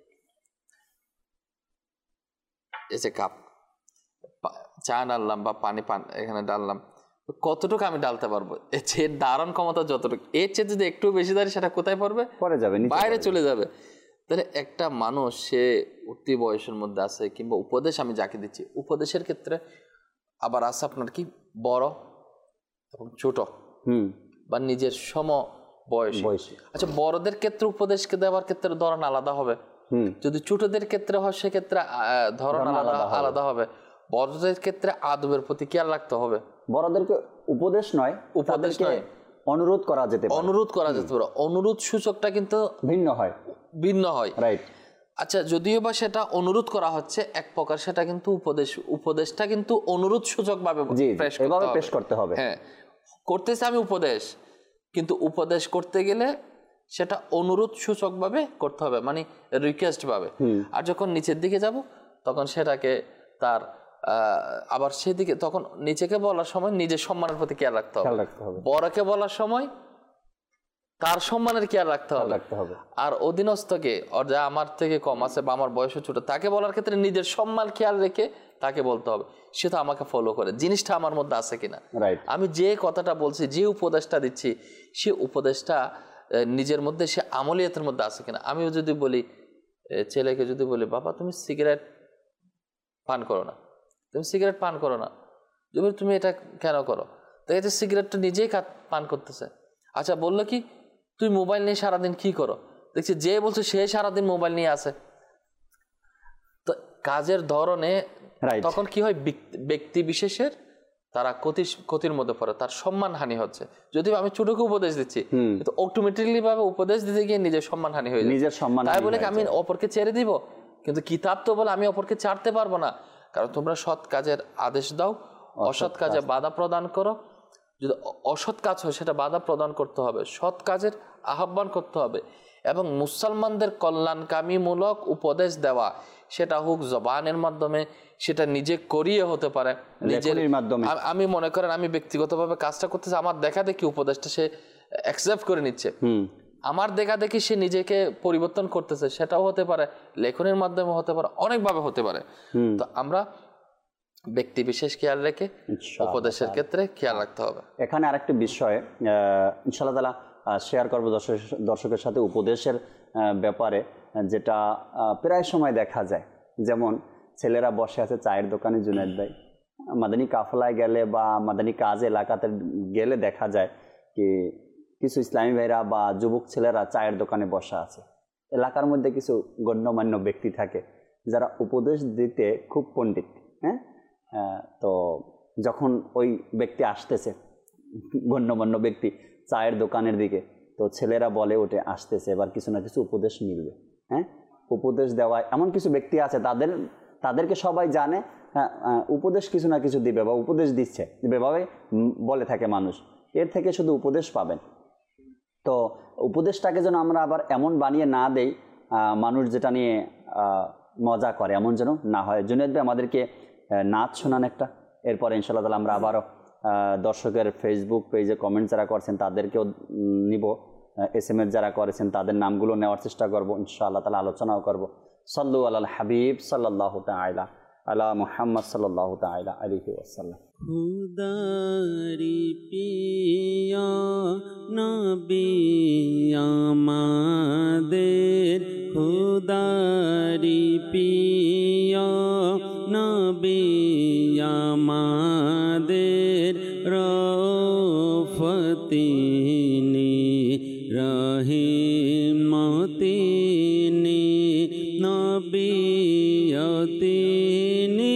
এই যে কাপ চা ডাললাম বা পানি পান এখানে ডাললাম, কতটুকু আমি ডালতে পারবো, এর ধারণ ক্ষমতা যতটুকু, এর চেয়ে যদি একটু বেশি দাঁড়িয়ে সেটা কোথায় পড়বে, পড়ে যাবে, বাইরে চলে যাবে। তাহলে একটা মানুষ সে উঠতি বয়সের মধ্যে আছে, কিংবা উপদেশ আমি যাকে দিচ্ছি, উপদেশের ক্ষেত্রে আবার আছে আপনার কি বড় এবং ছোট বা নিজের সম বয়সী। আচ্ছা, বড়দের ক্ষেত্রে উপদেশকে দেওয়ার ক্ষেত্রে ধরন আলাদা হবে, যদি ছোটদের ক্ষেত্রে হয় সেক্ষেত্রে ধরন আলাদা আলাদা হবে। বড়দের ক্ষেত্রে আদবের প্রতি খেয়াল রাখতে হবে। বড়দেরকে উপদেশ নয়, উপদেশ নয়, অনুরোধ করা যেতে পারে, অনুরোধ করা যেতে পারে। অনুরোধ সূচকটা কিন্তু ভিন্ন হয় ভিন্ন হয় রাইট। আচ্ছা, যদিও বা সেটা অনুরোধ করা হচ্ছে এক প্রকার, সেটা কিন্তু উপদেশ, উপদেশটা কিন্তু অনুরোধ সূচক ভাবে পেশ করতে হবে। হ্যাঁ, করতেছে আমি উপদেশ, কিন্তু উপদেশ করতে গেলে সেটা অনুরোধ সূচক ভাবে করতে হবে, মানে রিকোয়েস্ট ভাবে। আর যখন নিচের দিকে যাব তখন সেটাকে তার আবার সেদিকে, তখন নিচেকে বলার সময় নিজের সম্মানের প্রতি খেয়াল রাখতে হবে, বড়কে বলার সময় তার সম্মানের খেয়াল রাখতে হবে। আর অধীনস্থকে, যা আমার থেকে কম আছে বা আমার বয়স ছোট, তাকে বলার ক্ষেত্রে নিজের সম্মান খেয়াল রেখে তাকে বলতে হবে, সে তো আমাকে ফলো করে, জিনিসটা আমার মধ্যে আছে কিনা। আমি যে কথাটা বলছি, যে উপদেশটা দিচ্ছি, সে উপদেশটা নিজের মধ্যে, সে আমলিয়াতের মধ্যে আছে কিনা। আমিও যদি বলি ছেলেকে, যদি বলি বাবা তুমি সিগারেট পান করো না, তুমি সিগারেট পান করো না, যদি তুমি এটা কেন করো, তাই যে সিগারেটটা নিজেই পান করতেছে। আচ্ছা, বললো কি তুই মোবাইল নিয়ে সারাদিন কি করো, দেখছি যে বলছে সে সারাদিন মোবাইল নিয়ে আছে। তো কাজের ধরনে তখন কি হয়, ব্যক্তি বিশেষের তারা ক্ষতি ক্ষতির মধ্যে পড়ে, তার সম্মান হানি হচ্ছে। যদিও আমি ছোটকে উপদেশ দিচ্ছি, কিন্তু অটোমেটিকলি ভাবে উপদেশ দিতে গিয়ে নিজের সম্মান হানি হয়ে যায়, নিজের সম্মান। তাই বলে আমি অপরকে ছেড়ে দিব, কিন্তু কিতাব তো বলে আমি অপরকে ছাড়তে পারবো না, কারণ তোমরা সৎ কাজের আদেশ দাও, অসৎ কাজে বাধা প্রদান করো। যদি অসৎ কাজ হয় সেটা বাধা প্রদান করতে হবে, সৎ কাজের আহ্বান করতে হবে, এবং মুসলমানদের কল্যাণকামীমূলক উপদেশ দেওয়া, সেটা হোক জবানের মাধ্যমে, সেটা নিজে করিয়ে হতে পারে, নিজের মাধ্যমে। আমি মনে করেন আমি ব্যক্তিগতভাবে কাজটা করতেছি, আমার দেখা দেখি উপদেশটা সে অ্যাকসেপ্ট করে নিচ্ছে, আমার দেখা দেখি সে নিজেকে পরিবর্তন করতেছে, সেটাও হতে পারে, লেখনের মাধ্যমে হতে পারে, অনেকভাবে হতে পারে। তো আমরা ব্যক্তি বিশেষ খেয়াল রেখে উপদেশের ক্ষেত্রে খেয়াল রাখতে হবে। এখানে আরেকটি বিষয় ইনশাআল্লাহ তাআলা শেয়ার করবো দর্শকের সাথে, উপদেশের ব্যাপারে, যেটা প্রায় সময় দেখা যায়। যেমন ছেলেরা বসে আছে চায়ের দোকানে, জুনায়েদ ভাই, মাদানী কাফলায় গেলে বা মাদানী কাজ এলাকাতে গেলে দেখা যায় কি কিছু ইসলামী ভাইরা বা যুবক ছেলেরা চায়ের দোকানে বসা আছে। এলাকার মধ্যে কিছু গণ্যমান্য ব্যক্তি থাকে যারা উপদেশ দিতে খুব পণ্ডিত। হ্যাঁ, তো যখন ওই ব্যক্তি আসতেছে, গণ্যমান্য ব্যক্তি চায়ের দোকানের দিকে, তো ছেলেরা বলে ওঠে আসতেছে, এবার কিছু না কিছু উপদেশ মিলবে। হ্যাঁ, উপদেশ দেওয়া এমন কিছু ব্যক্তি আছে, তাদের তাদেরকে সবাই জানে, হ্যাঁ উপদেশ কিছু না কিছু দিবে বা উপদেশ দিচ্ছে, এভাবে বলে থাকে মানুষ। এর থেকে শুধু উপদেশ পাবেন। তো উপদেশটাকে যেন আমরা আবার এমন বানিয়ে না দেই মানুষ যেটা নিয়ে মজা করে, এমন যেন না হয়। জুনায়েদ ভাই আমাদেরকে নাচ শোনান একটা, এরপরে ইনশাআল্লাহ তাআলা আমরা আবারও দর্শকের ফেসবুক পেজে কমেন্ট যারা করছেন তাদেরকেও নিব, এস এম এস যারা করেছেন তাদের নামগুলো নেওয়ার চেষ্টা করব, ইনশাআল্লাহ তাআলা আলোচনাও করব। সাল্লু আলাল হাবিব সাল্লাল্লাহু তাআলা আলা মুহাম্মদ সাল্লাল্লাহু তাআলা আলাইহি ওয়াসাল্লাম। খুদারি পিয়া নবী আমাদের, খুদারি পিয়া নবী আমাদের, রফতিনি রহিমতিনি নবিয়তিনি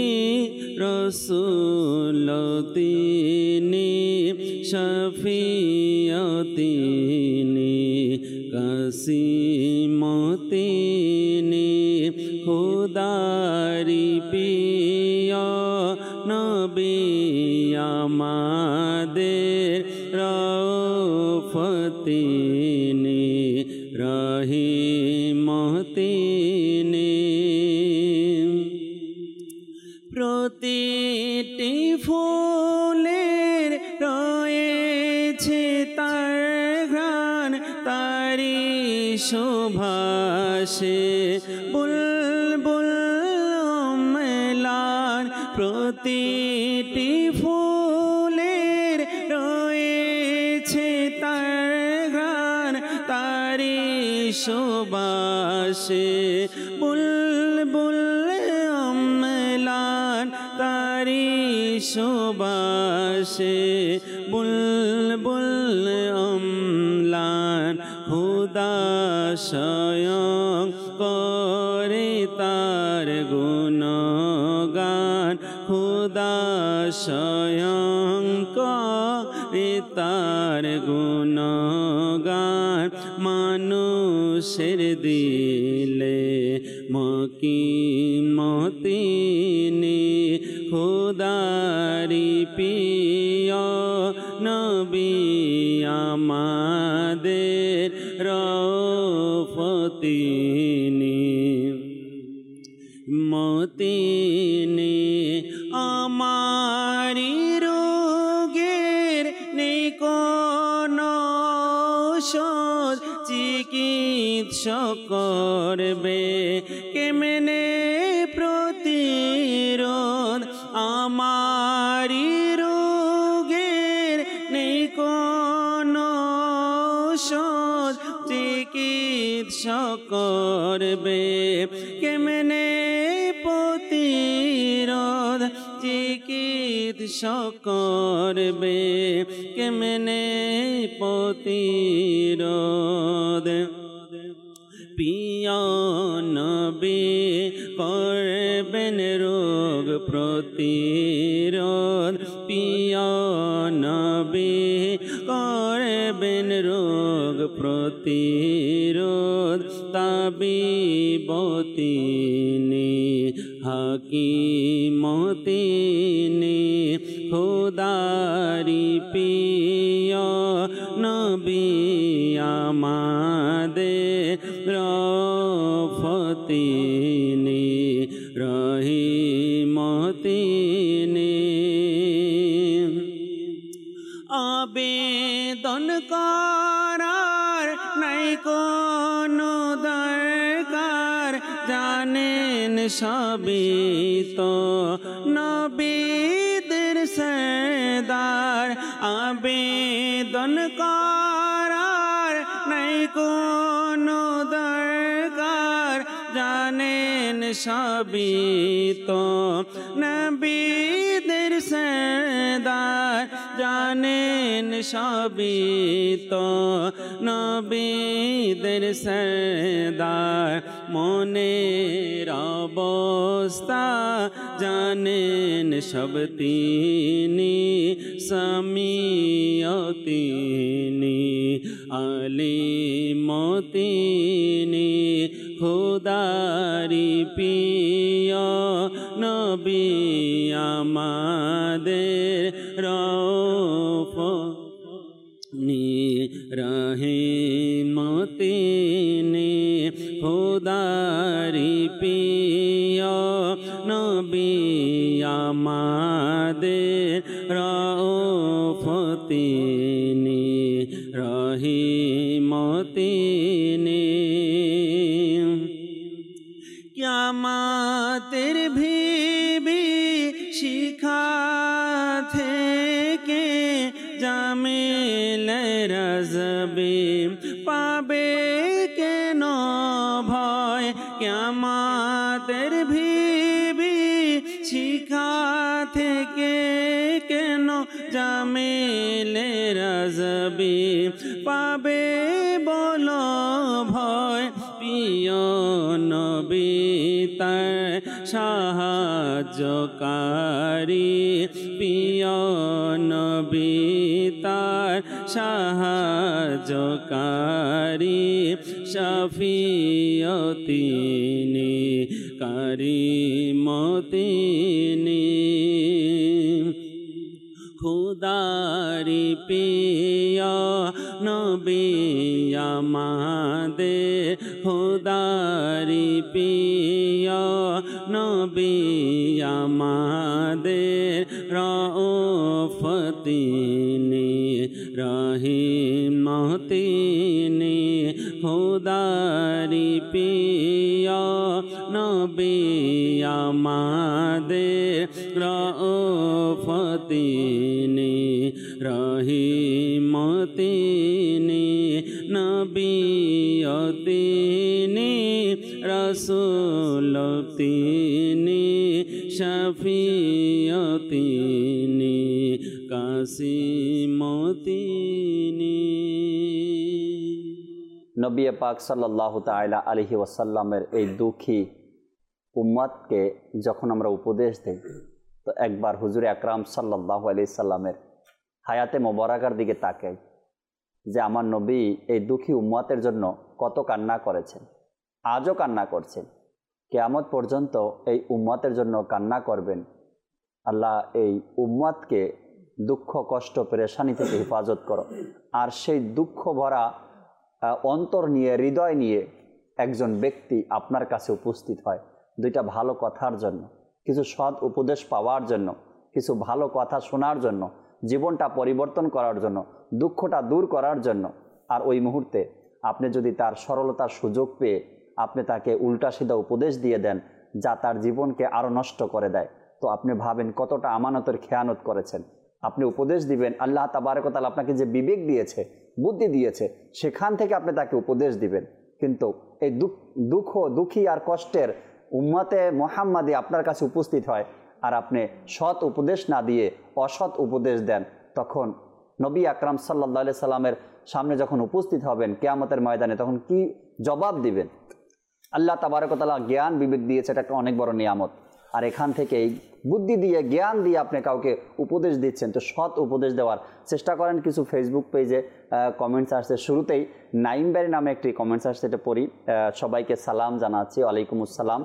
রসুলতিনি শফিয়তিনি কাসিমতিনি খুদারি পিয়া নবী আমাদের, রফতিনি রহিমতিনি প্রতিটি ফুলের রয়েছে তার ঘ্রাণ, তারি সুভাষে বুলবুল মেলান। প্রতিটি ফুলের রয়েছে তার ঘ্রাণ, তারি সুভাষে বুলবুল অম্লান, তারি সুবাসে বুলবুল অম্লান। খুদা স্বয়ং করে তার গুণগান, খুদা স্বয়ং করে তার গুণগান। মানুষের দিলে মকিমতিনি খুদারি পিয়া নবী আমাদের, রফতিনি মতিনি আমারি রোগের নিকোনো ঔষধ, চিকিৎসক করবে কেমনে প্রতিরোধ। আমারি রোগের নিকোনো ঔষধ, চিকিৎসক করবে কেমনে প্রতিরোধ। চিকিৎসক করবে কেমনে প্রতিরোধ। পিয়া নবী করবেন রোগ প্রতিরোধ, পিয়া নবী করবেন রোগ প্রতিরোধ। তাবিবতিনি হাকিমতিনি খুদারি পিয়া নবী আমাদের, রফতিনি রহিমতিনি আবেদন করার নাই কোনো দরকার, জানেন সবই তো নবীদের সরদার। আবেদন করার নাই কোনো দরকার, জানেন সবই তো নবীদের সরদার। জানেন সবই তো নবীদের সরদার। মনের অবস্থা জানেন সব তিনি, সামিয়তিনি আলিমতিনি খুদারি পিয়া নবী আমাদের, রফতিনি রহিমতিনি খুদারি পিয়া নবী আমাদের, রফতিনি তিনি রহিম তিনি কিয়ামতের বিভীষিকা থেকে জামিল রাজবে পাবে কেন ভয় কিয়ামতের বিভীষিকা থেকে কেন জামিল রাজবে পাবে বলো ভয় প্রিয় নবী তার সাহায্যকারী প্রিয় নবী তার সাহায্যকারী শাফিয় তিনি কারীম তিনি খুদারি প্রিয় নবী আমাদের খুদারি প্রিয় নবী আমাদের রউফ তিনি রহিম তিনি খুদারি প্রিয় নবী আমাদের রউফ তিনি রহিম তিনি নবী তিনি রাসূল তিনি শাফিয় তিনি কাসিম তিনি। নবী পাক সাল্লাল্লাহু তাআলা আলাইহি ওয়াসাল্লামের এই দুঃখী উম্মতকে যখন আমরা উপদেশ দিই তো একবার হুজুর আকরাম সাল্লাল্লাহু আলাইহি সাল্লামের হায়াতে মোবারকার দিকে তাকাই যে আমার নবী এই দুঃখী উম্মতের জন্য কত কান্না করেছেন, আজও কান্না করছেন, কিয়ামত পর্যন্ত এই উম্মতের জন্য কান্না করবেন। আল্লাহ এই উম্মতকে দুঃখ কষ্ট পেরেশানি থেকে হেফাজত করো। আর সেই দুঃখ ভরা অন্তর নিয়ে হৃদয় নিয়ে একজন ব্যক্তি আপনার কাছে উপস্থিত হয় দুইটা ভালো কথার জন্য, কিছু সৎ উপদেশ পাওয়ার জন্য, কিছু ভালো কথা শোনার জন্য, জীবনটা পরিবর্তন করার জন্য, দুঃখটা দূর করার জন্য। আর ওই মুহূর্তে আপনি যদি তার সরলতার সুযোগ পেয়ে আপনি তাকে উল্টা সিধা উপদেশ দিয়ে দেন যা তার জীবনকে আরও নষ্ট করে দেয়, তো আপনি ভাবেন কতটা আমানতের খেয়ানত করেছেন। আপনি উপদেশ দিবেন, আল্লাহ তাবারক ওয়া তাআলা আপনাকে যে বিবেক দিয়েছে, বুদ্ধি দিয়েছে, সেখান থেকে আপনি তাকে উপদেশ দিবেন। কিন্তু এই দুঃখ দুঃখী আর কষ্টের উম্মতে মুহাম্মাদি আপনার কাছে উপস্থিত হয় আর আপনি সৎ উপদেশ না দিয়ে অসৎ উপদেশ দেন, তখন নবী আকরাম সাল্লাল্লাহু আলাইহি সাল্লামের সামনে যখন উপস্থিত হবেন কিয়ামতের ময়দানে, তখন কি জবাব দিবেন? আল্লাহ তাবারক ওয়া তাআলা জ্ঞান বিবেক দিয়েছে, এটা একটা অনেক বড় নিয়ামত। আর এখান থেকেই বুদ্ধি দিয়ে জ্ঞান দিয়ে আপনি কাউকে উপদেশ দিচ্ছেন, তো সৎ উপদেশ দেওয়ার চেষ্টা করেন। কিছু ফেসবুক পেজে কমেন্টস আসছে, শুরুতেই নাইম বাড়ি নামে একটি কমেন্টস আসছে, এটা পড়ি। সবাইকে সালাম জানাচ্ছি, ওয়ালাইকুম আসসালাম।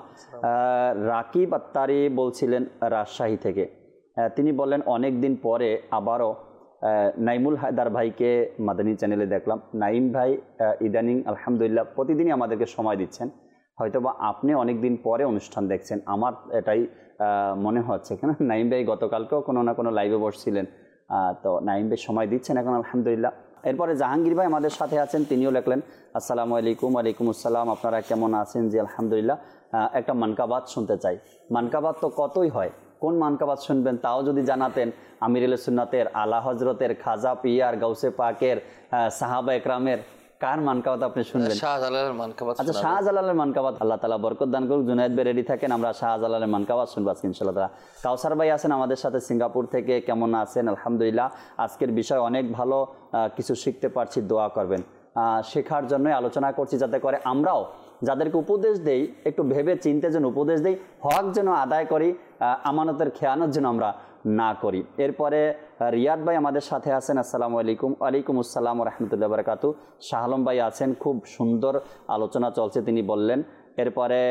রাকিব আত্তারি বলছিলেন রাজশাহী থেকে, তিনি বললেন অনেক দিন পরে আবারও নাইমুল হায়দার ভাইকে মাদানী চ্যানেলে দেখলাম। নাইম ভাই ইদানিং আলহামদুলিল্লাহ প্রতিদিনই আমাদেরকে সময় দিচ্ছেন, হয়তোবা আপনি অনেক দিন পরে অনুষ্ঠান দেখছেন, আমার এটাই মনে হচ্ছে। কেন নাইম ভাই গতকালকেও কোনো না কোনো লাইভে বসছিলেন, তো নাইম ভাই সময় দিচ্ছেন এখন আলহামদুলিল্লাহ। এরপরে জাহাঙ্গীর ভাই আমাদের সাথে আছেন, তিনিও লেখলেন আসসালামু আলাইকুম। ওয়ালাইকুম আসসালাম, আপনারা কেমন আছেন? জি আলহামদুলিল্লাহ। একটা মানকাবাত শুনতে চাই। মানকাবাত তো কতই হয়, কোন মানকাবাত শুনবেন তাও যদি জানাতেন। আমিরুল সুন্নাতের, আলা হজরতের, খাজা পিয়ার, গাউসে পাকের, সাহাবা একরামের, কার মানকাবাত আপনি শুনবেন? শাহজালালের মানকাবাত। আচ্ছা, শাহজালালের মানকাবাত। আল্লাহ তাআলা বরকত দান করুক। জুনায়েদ ভাই রেডি থাকেন, আমরা শাহজালালের মানকাবাত শুনবো আজকে ইনশাআল্লাহ তাআলা। কাউসার ভাই আছেন আমাদের সাথে সিঙ্গাপুর থেকে, কেমন আছেন? আলহামদুলিল্লাহ। আজকের বিষয় অনেক ভালো, কিছু শিখতে পারছি, দোয়া করবেন। শেখার জন্যই আলোচনা করছি, যাতে করে আমরাও যাদেরকে উপদেশ দেই একটু ভেবে চিন্তে যেন উপদেশ দেই, হক যেন আদায় করি, আমানতের খেয়ানত যেন আমরা না করি। এরপরে রিয়াদ ভাই আমাদের সাথে আছেন, আসসালামু আলাইকুম। ওয়ালাইকুম আসসালাম ওয়া রাহমাতুল্লাহি ওয়া বারাকাতু। শাহ আলম ভাই আছেন, খুব সুন্দর আলোচনা চলছে, তিনি বললেন। এরপরে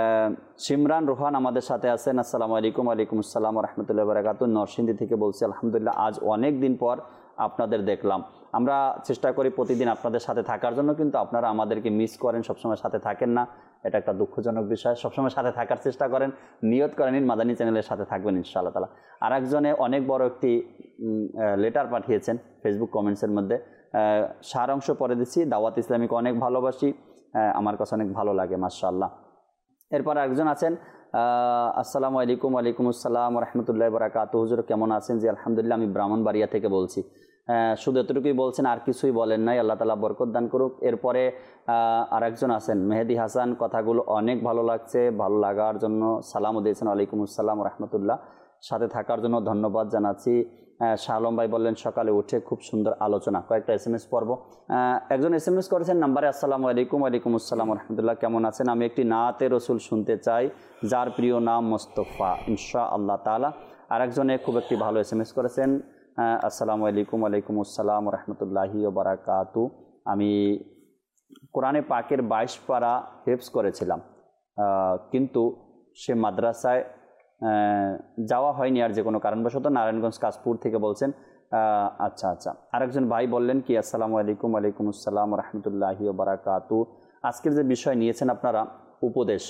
সিমরান রোহান আমাদের সাথে আছেন, আসসালামু আলাইকুম। ওয়ালাইকুম আসসালাম ওয়া রাহমাতুল্লাহি ওয়া বারাকাতু। নরসিংদী থেকে বলছি, আলহামদুলিল্লাহ আজ অনেক দিন পর আপনাদের দেখলাম। আমরা চেষ্টা করি প্রতিদিন আপনাদের সাথে থাকার জন্য, কিন্তু আপনারা আমাদেরকে মিস করেন, সবসময় সাথে থাকেন না। এটা একটা দুঃখজনক বিষয়। সবসময় সাথে থাকার চেষ্টা করেন, নিয়ত করে নিন মাদানী চ্যানেলের সাথে থাকবেন ইনশাআল্লাহ তাআলা। আর একজনে অনেক বড় একটি লেটার পাঠিয়েছেন ফেসবুক কমেন্টসের মধ্যে, সার অংশ পড়ে দিচ্ছি। দাওয়াত ইসলামীকে অনেক ভালোবাসি, আমার কাছে অনেক ভালো লাগে, মাশাআল্লাহ। এরপর একজন আছেন, আসসালামু আলাইকুম। ওয়ালাইকুম আসসালাম রহমতুল্লাহি বারাকাতুহু। হুজুর কেমন আছেন? জি আলহামদুলিল্লাহ, আমি ব্রাহ্মণবাড়িয়া থেকে বলছি। শুধু এতটুকুই বলছেন, আর কিছুই বলেন নাই। আল্লাহ তাআলা বরকত দান করুক। এরপরে আর একজন আছেন মেহেদি হাসান, কথাগুলো অনেক ভালো লাগছে, ভালো লাগার জন্য সালামও দিয়েছেন। ওয়ালাইকুম আসসালাম রহমতুল্লাহ, সাথে থাকার জন্য ধন্যবাদ জানাচ্ছি। শাহ আলম ভাই বললেন সকালে উঠে খুব সুন্দর আলোচনা। কয়েকটা এস এম এস পড়ব। একজন এস এম এস করেছেন নাম্বারে, আসসালামু আলাইকুম। ওয়ালাইকুম আসসালাম রহমতুল্লাহ, কেমন আছেন? আমি একটি নাতে রসুল শুনতে চাই, যার প্রিয় নাম মোস্তফা, ইনশা আল্লাহ তাআলা। আর একজনে খুব একটি ভালো এস এম এস করেছেন, আসসালামু আলাইকুম। ওয়ালাইকুম আসসালাম রহমতুল্লাহি ওয়া বারাকাতু। আমি কোরআনে পাকের বাইশ পারা হেফজ করেছিলাম, কিন্তু সে মাদ্রাসায় যাওয়া হয়নি আর যে কোনো কারণবশত। নারায়ণগঞ্জ কাশপুর থেকে বলছেন। আচ্ছা আচ্ছা আরেকজন ভাই বললেন কি, আসসালামু আলাইকুম। ওয়ালাইকুম আসসালাম রহমতুল্লাহি ওয়া বারাকাতু। আজকের যে বিষয় নিয়েছেন আপনারা, উপদেশ।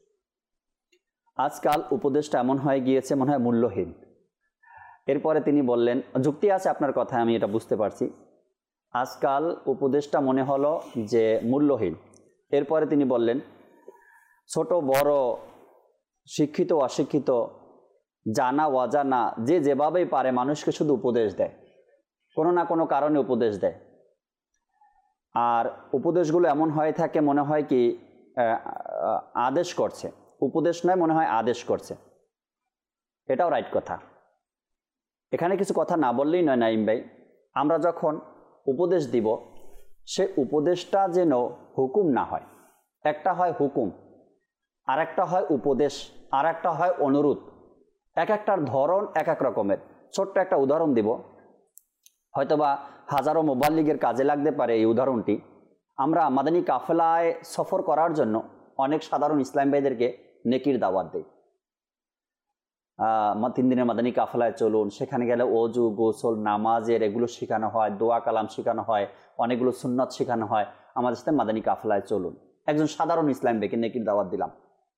আজকাল উপদেশটা এমন হয়ে গিয়েছে মনে হয় মূল্যহীন। এরপরে তিনি বললেন, যুক্তি আছে আপনার কথায়, আমি এটা বুঝতে পারছি। আজকাল উপদেশটা মনে হলো যে মূল্যহীন। এরপরে তিনি বললেন, ছোট বড়, শিক্ষিত অশিক্ষিত, জানা অজানা, যে যেভাবেই পারে মানুষকে শুধু উপদেশ দেয়, কোনো না কোনো কারণে উপদেশ দেয়। আর উপদেশগুলো এমন হয়ে থাকে মনে হয় কি আদেশ করছে, উপদেশ নয়, মনে হয় আদেশ করছে। এটাও রাইট কথা। এখানে কিছু কথা না বললেই নয় নাইম ভাই। আমরা যখন উপদেশ দিব, সে উপদেশটা যেন হুকুম না হয়। একটা হয় হুকুম, আর একটা হয় উপদেশ, আর একটা হয় অনুরোধ। এক একটার ধরন এক এক রকমের। ছোট্ট একটা উদাহরণ দিব, হয়তোবা হাজারো মুবাল্লিগের কাজে লাগতে পারে এই উদাহরণটি। আমরা মাদানী কাফেলায় সফর করার জন্য অনেক সাধারণ ইসলাম ভাইদেরকে নেকির দাওয়াত দেই। তিন দিনের মাদানী কাফেলায় চলুন, সেখানে গেলে অজু, গোসল, নামাজের এগুলো শেখানো হয়, দোয়া কালাম শেখানো হয়, অনেকগুলো সুন্নত শেখানো হয়। আমাদের সাথে মাদানী কাফেলায় চলুন। একজন সাধারণ ইসলাম ভাইকে নেকির দাওয়াত দিলাম।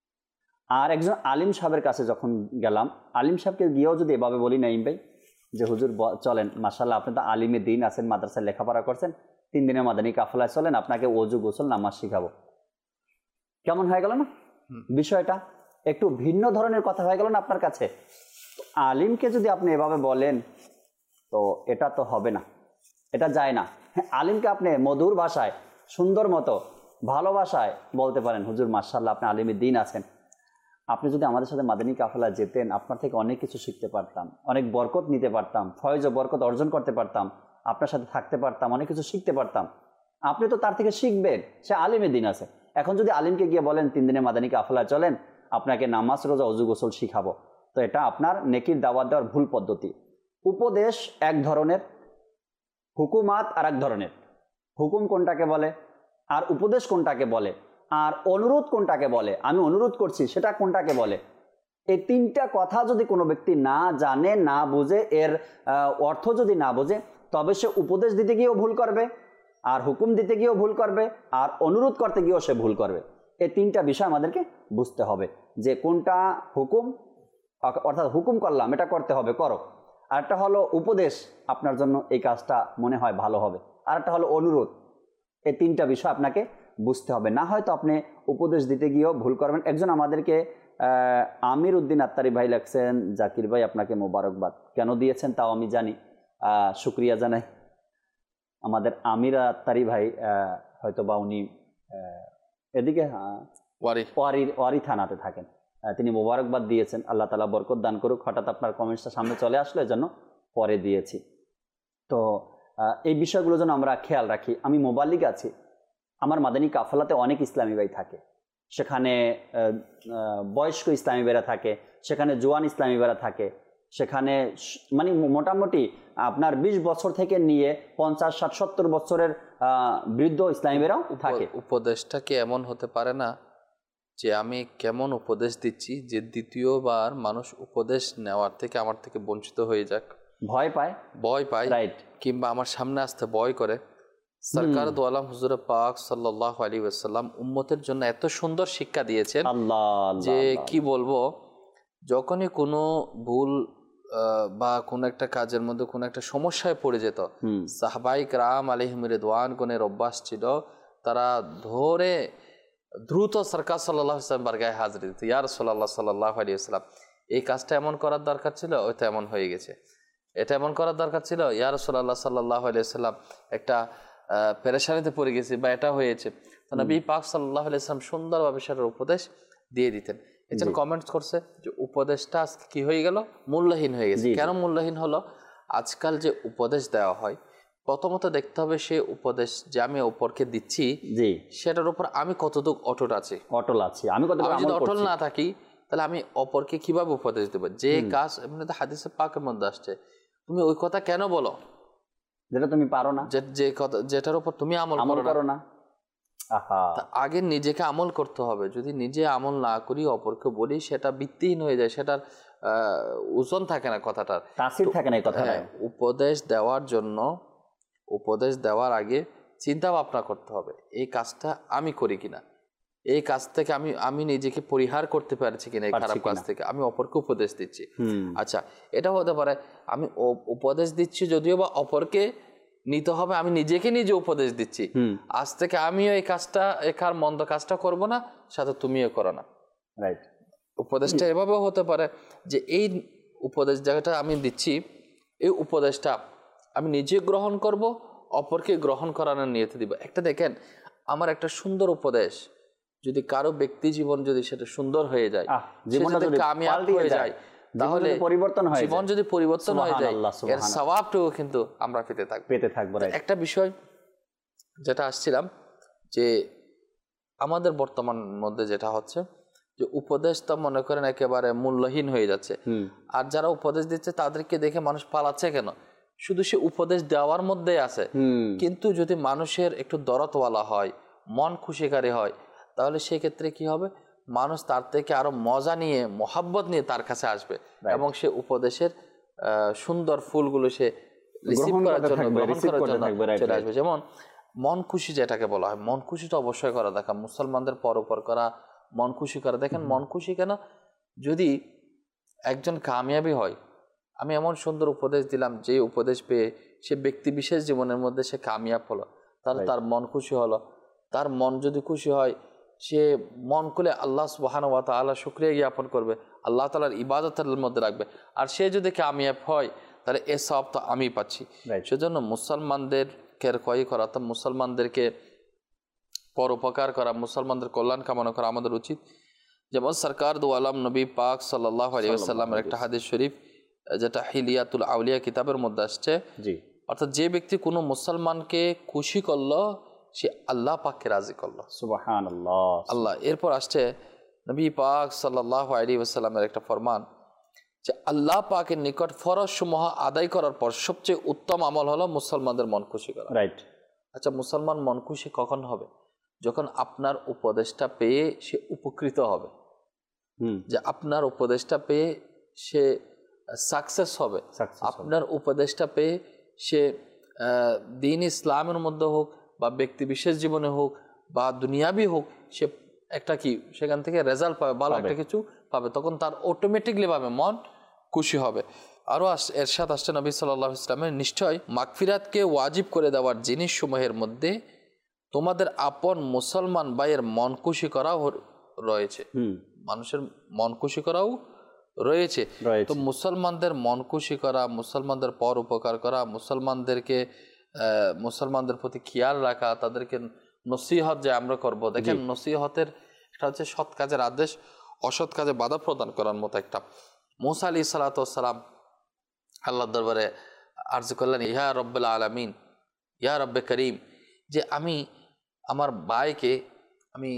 আর একজন আলিম সাহেবের কাছে যখন গেলাম, আলিম সাহেবকে গিয়েও যদি এভাবে বলি নাইম ভাই যে হুজুর চলেন, মাশাআল্লাহ আপনি তো আলিমে দিন আছেন, মাদ্রাসায় লেখাপড়া করছেন, তিন দিনের মাদানী কাফেলায় চলেন, আপনাকে অজু গোসল নামাজ শিখাবো। কেমন হয়ে গেল না বিষয়টা? একটু ভিন্ন ধরনের কথা হয়ে গেল না আপনার কাছে? আলিমকে যদি আপনি এভাবে বলেন তো এটা তো হবে না, এটা যায় না। হ্যাঁ, আলিমকে আপনি মধুর ভাষায়, সুন্দর মতো, ভালোবাসায় বলতে পারেন, হুজুর মাশাআল্লাহ আপনি আলিমে দিন আছেন, আপনি যদি আমাদের সাথে মাদানী কাফেলা যেতেন, আপনার থেকে অনেক কিছু শিখতে পারতাম, অনেক বরকত নিতে পারতাম, ফয়েজ ও বরকত অর্জন করতে পারতাম, আপনার সাথে থাকতে পারতাম, অনেক কিছু শিখতে পারতাম। আপনি তো তার থেকে শিখবেন, সে আলিমে দিন আছে। এখন যদি আলিমকে গিয়ে বলেন তিন দিনে মাদানী কাফেলা চলেন, আপনাকে নামাজ, রোজা, অজু, গোসল শিখাবো, তো এটা আপনার নেকির দাওয়াত দেওয়ার ভুল পদ্ধতি। উপদেশ এক ধরনের, হুকুমাত আর এক ধরনের। হুকুম কোনটাকে বলে আর উপদেশ কোনটাকে বলে, আর অনুরোধ কোনটাকে বলে, আমি অনুরোধ করছি সেটা কোনটাকে বলে। এই তিনটা কথা যদি কোনো ব্যক্তি না জানে, না বুঝে, এর অর্থ যদি না বোঝে, তবে সে উপদেশ দিতে গিয়েও ভুল করবে, আর হুকুম দিতে গিয়েও ভুল করবে, আর অনুরোধ করতে গিয়েও সে ভুল করবে। এই তিনটা বিষয় আমাদেরকে বুঝতে হবে যে কোনটা হুকুম, অর্থাৎ হুকুম করলাম এটা করতে হবে, করো। আর একটা হলো উপদেশ, আপনার জন্য এই কাজটা মনে হয় ভালো হবে। আর একটা হলো অনুরোধ। এই তিনটা বিষয় আপনাকে বুঝতে হবে, না হয়তো আপনি উপদেশ দিতে গিয়েও ভুল করবেন। একজন আমাদেরকে আমির উদ্দিন আত্তারি ভাই লেখছেন, জাকির ভাই আপনাকে মোবারকবাদ। কেন দিয়েছেন তাও আমি জানি, শুক্রিয়া জানাই। আমাদের আমির আত্তারি ভাই হয়তো বা উনি এদিকে ওয়ারি ওয়ারি থানাতে থাকেন, তিনি মোবারকবাদ দিয়েছেন। আল্লাহ তাআলা বরকত দান করুক। হঠাৎ আপনার কমেন্টসটা সামনে চলে আসলো, এজন্য পরে দিয়েছি। তো এই বিষয়গুলো যেন আমরা খেয়াল রাখি। আমি মোবাল্লিগ আছি, আমার মাদানী কাফেলাতে অনেক ইসলামী ভাই থাকে, সেখানে বয়স্ক ইসলামী ভাইরা থাকে, সেখানে জোয়ান ইসলামী ভাইরা থাকে, সেখানে মানে মোটামুটি আপনার বিশ বছর থেকে নিয়ে পঞ্চাশ ষাট সত্তর বছরের বৃদ্ধ ইসলামী ভাইরাও থাকে। উপদেশটা কি এমন হতে পারে না যে আমি কেমন উপদেশ দিচ্ছি যে দ্বিতীয়বার মানুষ উপদেশ নেওয়ার থেকে আমার থেকে বঞ্চিত হয়ে যাক, ভয় পায়, ভয় পায়, রাইট, কিংবা আমার সামনে আসতে ভয় করে, সরকার দু আলম হুজুর পাক সাল্লাল্লাহু আলাইহি ওয়াসাল্লাম উম্মতের জন্য এত সুন্দর শিক্ষা দিয়েছেন যে কি বলবো, যখনই কোনো ভুল বা কোনো একটা কাজের মধ্যে কোনো একটা সমস্যায় পড়ে যেত, সাহাবায়ে কেরাম আলাইহিম রিদওয়ান গণের অভ্যাস ছিল তারা ধরে দ্রুত সরকার সাল্লাল্লাহু আলাইহি ওয়াসাল্লাম বারগাহে হাজির দিত। ইয়া রাসূলুল্লাহ সাল্লাল্লাহু আলাইহি ওয়াসাল্লাম, এই কাজটা এমন করার দরকার ছিল, ওইটা এমন হয়ে গেছে, এটা এমন করার দরকার ছিল, ইয়া রাসূলুল্লাহ সাল্লাল্লাহু আলাইহি ওয়াসাল্লাম একটা পেরেশানিতে পড়ে গেছে বা এটা হয়েছে। তো নবী পাক সাল্লাল্লাহু আলাইহি ওয়াসাল্লাম সুন্দরভাবে সেটার উপদেশ দিয়ে দিতেন। একজন কমেন্টস করছে যে উপদেশটা আজকে কি হয়ে গেল, মূল্যহীন হয়ে গেছে। কেন মূল্যহীন হলো? আজকাল যে উপদেশ দেওয়া হয়, প্রথমত দেখতে হবে সে উপদেশ যে আমি অপরকে দিচ্ছি সেটার উপর আমি কতটুকু অটল আছি অটল আছি আমি কতটুকু যদি অটল না থাকি তাহলে আমি অপরকে কিভাবে উপদেশ দেব? যে কাজ এমনি তো হাদিসে পাকের মধ্যে আসছে, তুমি ওই কথা কেন বলো যেটা তুমি পারো না, যে কথা যেটার উপর তুমি আমল করো না। আগে নিজেকে আমল করতে হবে। যদি নিজে আমল না করি অপরকে বলি, সেটা ভিত্তিহীন হয়ে যায়, সেটার ওজন থাকে না, কথাটার তাসির থাকে না। এই কথা উপদেশ দেওয়ার জন্য উপদেশ দেওয়ার আগে চিন্তা ভাবনা করতে হবে, এই কাজটা আমি করি কিনা, এই কাজ থেকে আমি আমি নিজেকে পরিহার করতে পারছি কিনা, এই খারাপ কাজ থেকে আমি অপরকে উপদেশ দিচ্ছি। আচ্ছা, এটা হতে পারে আমি উপদেশ দিচ্ছি যদিও বা অপরকে নিতে হবে, আমি নিজেকে নিজে উপদেশ দিচ্ছি, আজ থেকে আমিও এই কাজটা একার মন্দ কাজটা করব না, সাথে তুমিও করো না। রাইট। উপদেশটা এভাবেও হতে পারে যে এই উপদেশ জায়গাটা আমি দিচ্ছি, এই উপদেশটা আমি নিজে গ্রহণ করব, অপরকে গ্রহণ করানোর নিয়তে দিব। একটা দেখেন, আমার একটা সুন্দর উপদেশ যদি কারো ব্যক্তি জীবন যদি সেটা সুন্দর হয়ে যায়, জীবনটা যদি কামিয়াব হয়ে যায়, তাহলে পরিবর্তন হয়, জীবন যদি পরিবর্তন হয়ে যায়, এর সওয়াবটাও কিন্তু আমরা পেতে থাকব পেতে থাকবো একটা বিষয় যেটা আসছিলাম যে আমাদের বর্তমান মধ্যে যেটা হচ্ছে যে উপদেশটা মনে করেন একেবারে মূল্যহীন হয়ে যাচ্ছে। আর যারা উপদেশ দিচ্ছে তাদেরকে দেখে মানুষ পালাচ্ছে কেন? শুধু সে উপদেশ দেওয়ার মধ্যে আছে, কিন্তু যদি মানুষের একটু দরদওয়ালা হয়, মন খুশিকারী হয়, তাহলে সেক্ষেত্রে কি হবে? মানুষ তার থেকে আরো মজা নিয়ে, মোহাব্বত নিয়ে তার কাছে আসবে এবং সে উপদেশের সুন্দর ফুলগুলো সে রিসিভ করার জন্য, গ্রহণ করার জন্য চলে আসবে। যেমন মন খুশি যেটাকে বলা হয়, মন খুশিটা অবশ্যই করা দেখা, মুসলমানদের পর উপর করা, মন খুশি করা। দেখেন মন খুশি কেন? যদি একজন কামিয়াবি হয়, আমি এমন সুন্দর উপদেশ দিলাম, যে উপদেশ পেয়ে সে ব্যক্তি বিশেষ জীবনের মধ্যে সে কামিয়াব হলো, তাহলে তার মন খুশি হলো। তার মন যদি খুশি হয়, সে মন খুলে আল্লাহ সুবহানাহু ওয়া তাআলা শুকরিয়া জ্ঞাপন করবে, আল্লাহ তাআলার ইবাদতের মধ্যে রাখবে। আর সে যদি কামিয়াব হয়, তাহলে এ সওয়াব তো আমি পাচ্ছি। সেজন্য মুসলমানদের কয় করা, তো মুসলমানদেরকে পরোপকার করা, মুসলমানদের কল্যাণ কামনা করা আমাদের উচিত। যেমন সরকার দু আলম নবী পাক সাল্লাল্লাহু আলাইহি ওয়াসাল্লামের একটা হাদিস শরীফ যেটা হিলিয়াতুল আউলিয়া কিতাবের মধ্যে আসছে, অর্থাৎ যে ব্যক্তি কোনো মুসলমানকে খুশি করলো, সে আল্লাহ পাককে রাজি করলো। সুবহানাল্লাহ। আল্লাহ এরপর আসছে নবী পাক সাল্লাল্লাহু আলাইহি ওয়াসাল্লামের একটা ফরমান যে আল্লাহ পাকের নিকট ফরজ সমূহ আদায় করার পর সবচেয়ে উত্তম আমল হলো মুসলমানদের মন খুশি করা। রাইট। আচ্ছা, মুসলমান মন খুশি কখন হবে? যখন আপনার উপদেশটা পেয়ে সে উপকৃত হবে, যে আপনার উপদেশটা পেয়ে সে সাকসেস হবে, আপনার উপদেশটা পেয়ে সে দ্বীন ইসলামের মধ্যে হোক বা ব্যক্তি বিশেষ জীবনে হোক বা দুনিয়াবি হোক, সে একটা কি সেখান থেকে রেজাল্ট পাবে, ভালো একটা কিছু পাবে, তখন তার অটোমেটিকলি ভাবে মন খুশি হবে। আরও এরশাদ আসছে নবী সাল্লাল্লাহু আলাইহি ওয়াসাল্লামের, নিশ্চয় মাগফিরাতকে ওয়াজিব করে দেওয়ার জিনিসসমূহের মধ্যে তোমাদের আপন মুসলমান ভাইয়ের মন খুশি করাও রয়েছে। মানুষের মন খুশি করাও রয়েছে। তো মুসলমানদের মন খুশি করা, মুসলমানদের পর উপকার করা, মুসলমানদেরকে মুসলমানদের প্রতি খেয়াল রাখা, তাদেরকে নসিহত যে আমরা করব। দেখেন নসিহতের একটা হচ্ছে সৎ কাজের আদেশ, অসৎ কাজে বাধা প্রদান করার মতো একটা। মুসা আলাইহিস সালাতু ওয়াস সালাম আল্লাহর দরবারে আরজ করলেন, ইয়া রব্বুল আলামিন, ইয়া রব্বে করিম, যে আমি আমার ভাইকে আমি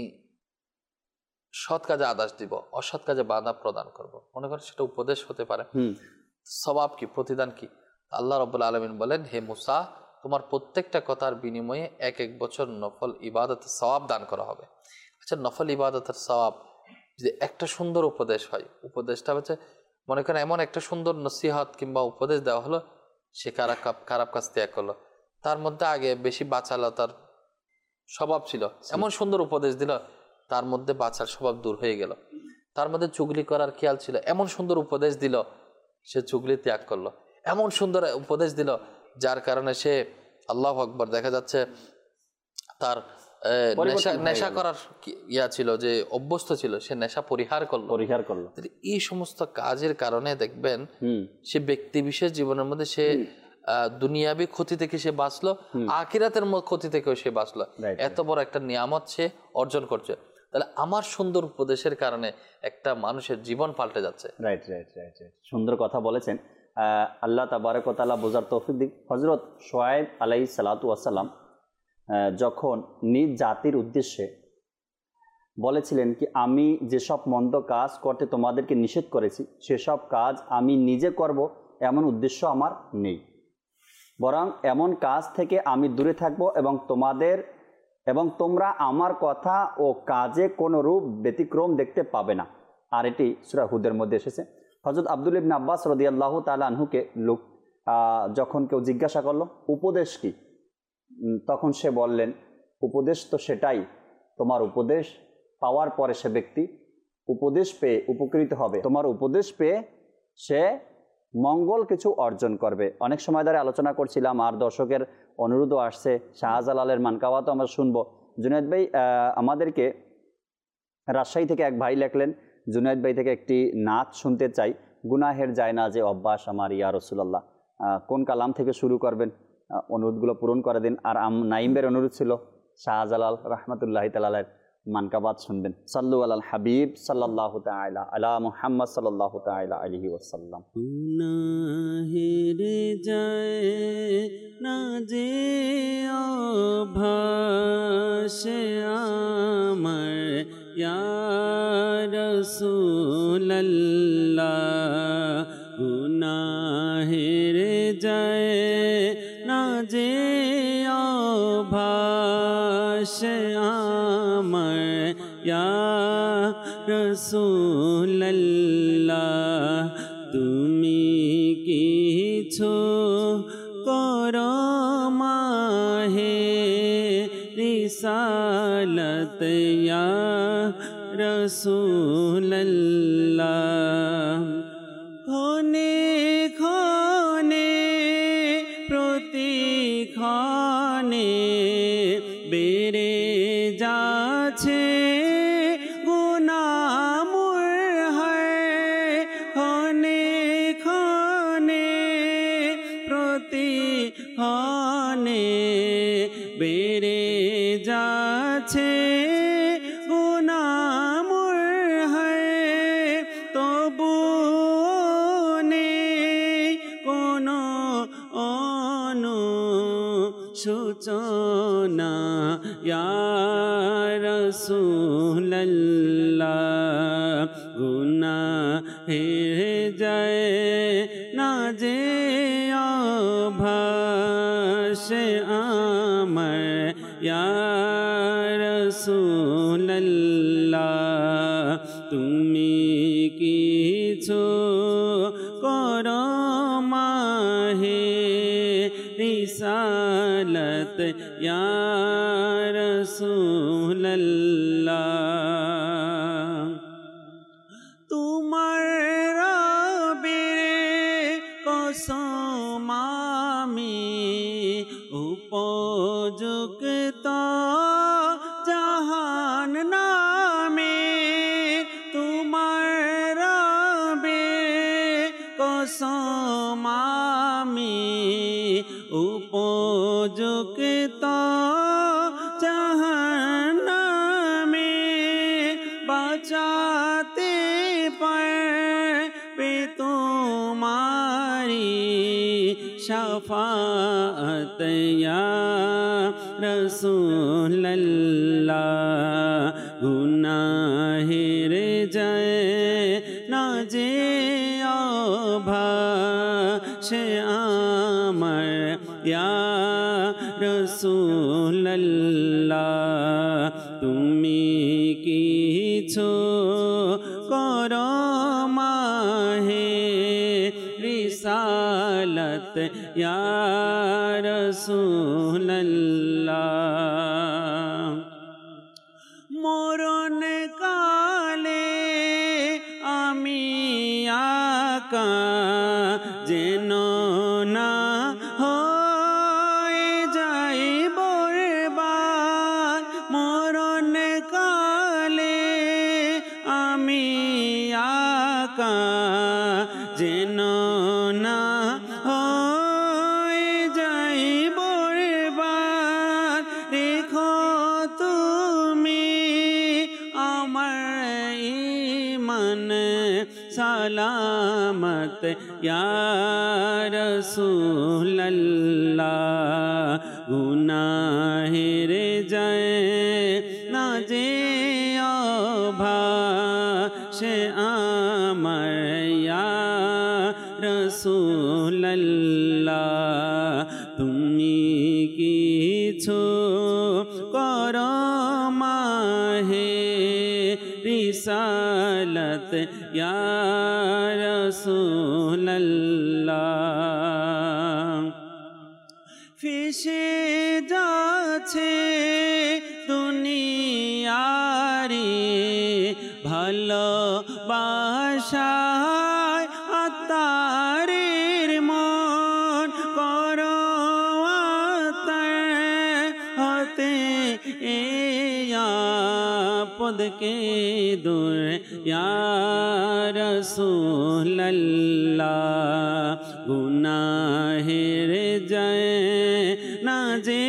সৎ কাজে আদেশ দিব, অসৎ কাজে বাধা প্রদান করব। মনে করেন সেটা উপদেশ হতে পারে, সওয়াব কি, প্রতিদান কি? আল্লাহ রাব্বুল আলামিন বলেন, হে মুসা, তোমার প্রত্যেকটা কথার বিনিময়ে এক এক বছর নফল ইবাদতের সওয়াব দান করা হবে। আচ্ছা, নফল ইবাদতের সওয়াব যদি একটা সুন্দর উপদেশ হয়, উপদেশটা হচ্ছে মনে করেন এমন একটা সুন্দর নসিহত কিংবা উপদেশ দেওয়া হলো, সে খারাপ খারাপ কাজ ত্যাগ করলো, তার মধ্যে আগে বেশি বাচালতার স্বভাব ছিল, এমন সুন্দর উপদেশ দিল তার মধ্যে বাচার স্বভাব দূর হয়ে গেল। তার মধ্যে চুগলি করার খেয়াল ছিল, এমন সুন্দর উপদেশ দিল সে চুগলি ত্যাগ করলো। এমন সুন্দর উপদেশ দিল যার কারণে সে আল্লাহু আকবার, দেখা যাচ্ছে তার নেশা নেশা করার ইয়া ছিল, যে অভ্যস্ত ছিল, সে নেশা পরিহার করলো পরিহার করলো এই সমস্ত কাজের কারণে দেখবেন সে ব্যক্তি বিশেষ জীবনের মধ্যে সে দুনিয়াবি ক্ষতি থেকে সে বাঁচলো, আখিরাতের ক্ষতি থেকেও সে বাঁচলো। এত বড় একটা নিয়ামত সে অর্জন করছে। তাহলে আমার সুন্দর উপদেশের কারণে একটা মানুষের জীবন পাল্টে যাচ্ছে। রাইট রাইট রাইট রাইট সুন্দর কথা বলেছেন। আল্লাহ তাবারক ওয়া তাআলা বোঝার তৌফিক দিক। হযরত শুআয়ব আলাইহিস সালাতু ওয়াস সালাম যখন নিজ জাতির উদ্দেশ্যে বলেছিলেন কি আমি যেসব মন্দ কাজ করতে তোমাদেরকে নিষেধ করেছি সেসব কাজ আমি নিজে করব, এমন উদ্দেশ্য আমার নেই, বরং এমন কাজ থেকে আমি দূরে থাকব এবং তোমাদের এবং তোমরা আমার কথা ও কাজে কোনো রূপ ব্যতিক্রম দেখতে পাবে না। আর এটি সূরা হুদের মধ্যে এসেছে। হযরত আব্দুল্লাহ ইবনে আব্বাস রাদিয়াল্লাহু তাআলা আনহুকে লোক যখন কেউ জিজ্ঞাসা করলো উপদেশ কি, তখন সে বললেন উপদেশ তো সেটাই, তোমার উপদেশ পাওয়ার পরে সে ব্যক্তি উপদেশ পেয়ে উপকৃত হবে, তোমার উপদেশ পেয়ে সে মঙ্গল কিছু অর্জন করবে। অনেক সময় ধরে আলোচনা করছিলাম, আর দর্শকের অনুরোধও আসছে, শাহজালালের মানকাওয়া তো আমরা শুনবো। জুনায়েদ ভাই আমাদেরকে রাজশাহী থেকে এক ভাই লেখলেন, জুনায়েদ ভাই থেকে একটি নাচ শুনতে চাই, গুনাহের যায় না যে অভ্যাস আমার ইয়া রাসূলুল্লাহ। কোন কালাম থেকে শুরু করবেন, অনুরোধগুলো পূরণ করে দিন। আর আম নাইমের অনুরোধ ছিল শাহজালাল রাহমাতুল্লাহি তাআলার মানকাবাত শুনবেন। সাল্লু আলাল হাবিব সাল্লাল্লাহু তাআলা আলা মুহাম্মদ সাল্লাল্লাহু তাআলা আলাইহি ওয়াসাল্লাম। গুনাহের যায় না যে অভ্যাস আমার ইয়া রাসূলুল্লাহ, গুনাহের যায় না যে অভ্যাস আমার ইয়া রাসূলুল্লাহ, তুমি কিছু করো মাহে রিসালাত ইয়া রাসূলুল্লাহ। ক্ষণে ক্ষণে প্রতিক্ষণে বেড়ে যাচ্ছে গুনাহ মোর হয়, ক্ষণে ক্ষণে প্রতিক্ষণে বেড়ে যাচ্ছে গুনাহ মোর হয়, তবু নেই কোনো অনুশোচনা ইয়া রাসূলুল্লাহ, গুনাহের যায় না যে অভ্যাস আমার ইয়া রাসূলুল্লাহ, তুমি কিছু করো মাহে রিসালাত ইয়া রাসূলুল্লাহ। তোমার রবের কসম আমি উপযুক্ত জাহান নামে, তোমার রবের কসম আমি উপযুক্ত জাহান নামে, বাঁচাতে পারবে তোমারি শাফাআত ইয়া রাসূলুল্লাহ, গুনাহের যায় না যে অভ্যাস আমার ইয়া রাসূলুল্লাহ, তুমি কিছু করো মাহে রিসালাত সালাত ইয়া রাসূলুল্লাহ। মরণ কালে আমি আকা যেন না হয়ে যাই বরবাদ। মরণ কালে আমি আকা যেন না হয়ে যাই বরবাদ। রেখো তুমি আমার ঈমান সালামত ইয়া রাসূলুল্লাহ। গুনাহের যায় না যে অভাসে আমার ইয়া রাসূলুল্লাহ। তুমি কিছু করো মাহে রিসালাত ইয়া রাসূলুল্লাহ। ফেসে যাচ্ছে দুনিয়ারে ভালোবাসায় আত্মারের মন করো আত্মার হতে এ আপদকে দূর ইয়া রাসূলুল্লাহ। গুনাহের যায় না যে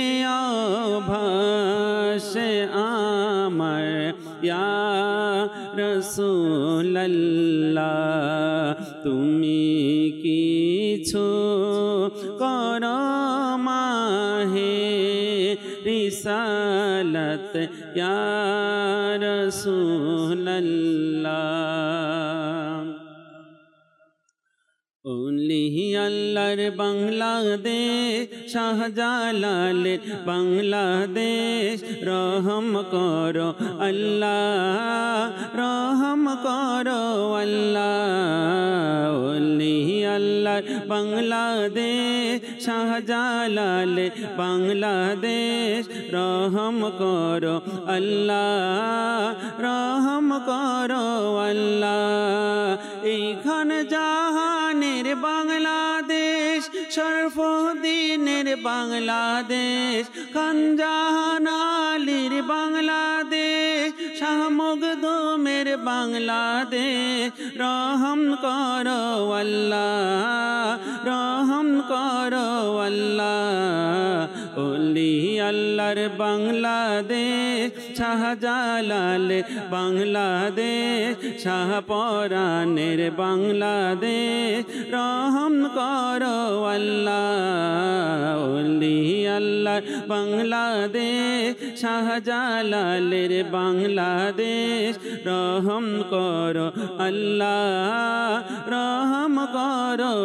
অভাসে আমার ইয়া রাসূলুল্লাহ। তুমি কিছু করো মাহে রিসালাত ইয়া রাসূলুল্লাহ। ওলি আল্লাহর বাংলাদেশ শাহজালালের বাংলাদেশ রহম করো আল্লাহ রহম করো আল্লাহ। ওলি আল্লাহর বাংলাদেশ শাহজালালের বাংলাদেশ রহম করো আল্লাহ রহম করো আল্লাহ। এইখান জাহানের বাংলাদেশ শরফুদ্দীনের বাংলাদেশ খান জাহান আলীর বাংলাদেশ শাহ মখদুমের বাংলাদেশ রহম করো আল্লাহ রহম করো আল্লাহ। ওলি আল্লাহর বাংলাদেশ শাহজালালের বাংলাদেশ শাহপরানের বাংলাদেশ রহম করো আল্লাহ। ওলি আল্লাহর বাংলাদেশ শাহজালালের বাংলাদেশ রহম করো আল্লাহ রহম করো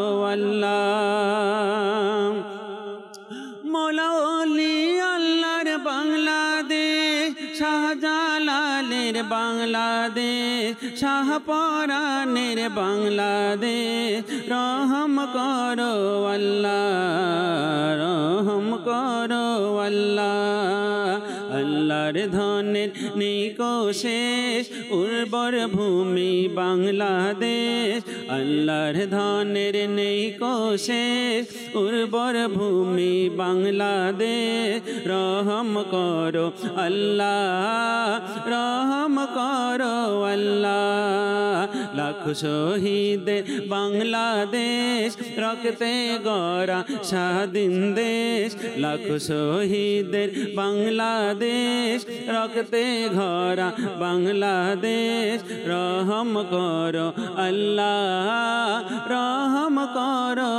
আল্লাহ। মৌলা ওলি আল্লাহর বাংলাদেশ শাহজালালের বাংলাদেশ শাহপরানের বাংলাদেশ রহম করো আল্লাহ রহম করো আল্লাহ। আল্লাহর ধনের নেই কো শেষ উর্বর ভূমি বাংলাদেশ আল্লাহর ধনের নেই কো শেষ উর্বর ভূমি বাংলাদেশ রহম করো আল্লাহ রহম করো আল্লাহ। লাখ শহীদের বাংলাদেশ রক্তে গড়া স্বাধীন দেশ লাখ শহীদের বাংলাদেশ রক্তে গড়া বাংলাদেশ রহম করো আল্লাহ রহম করো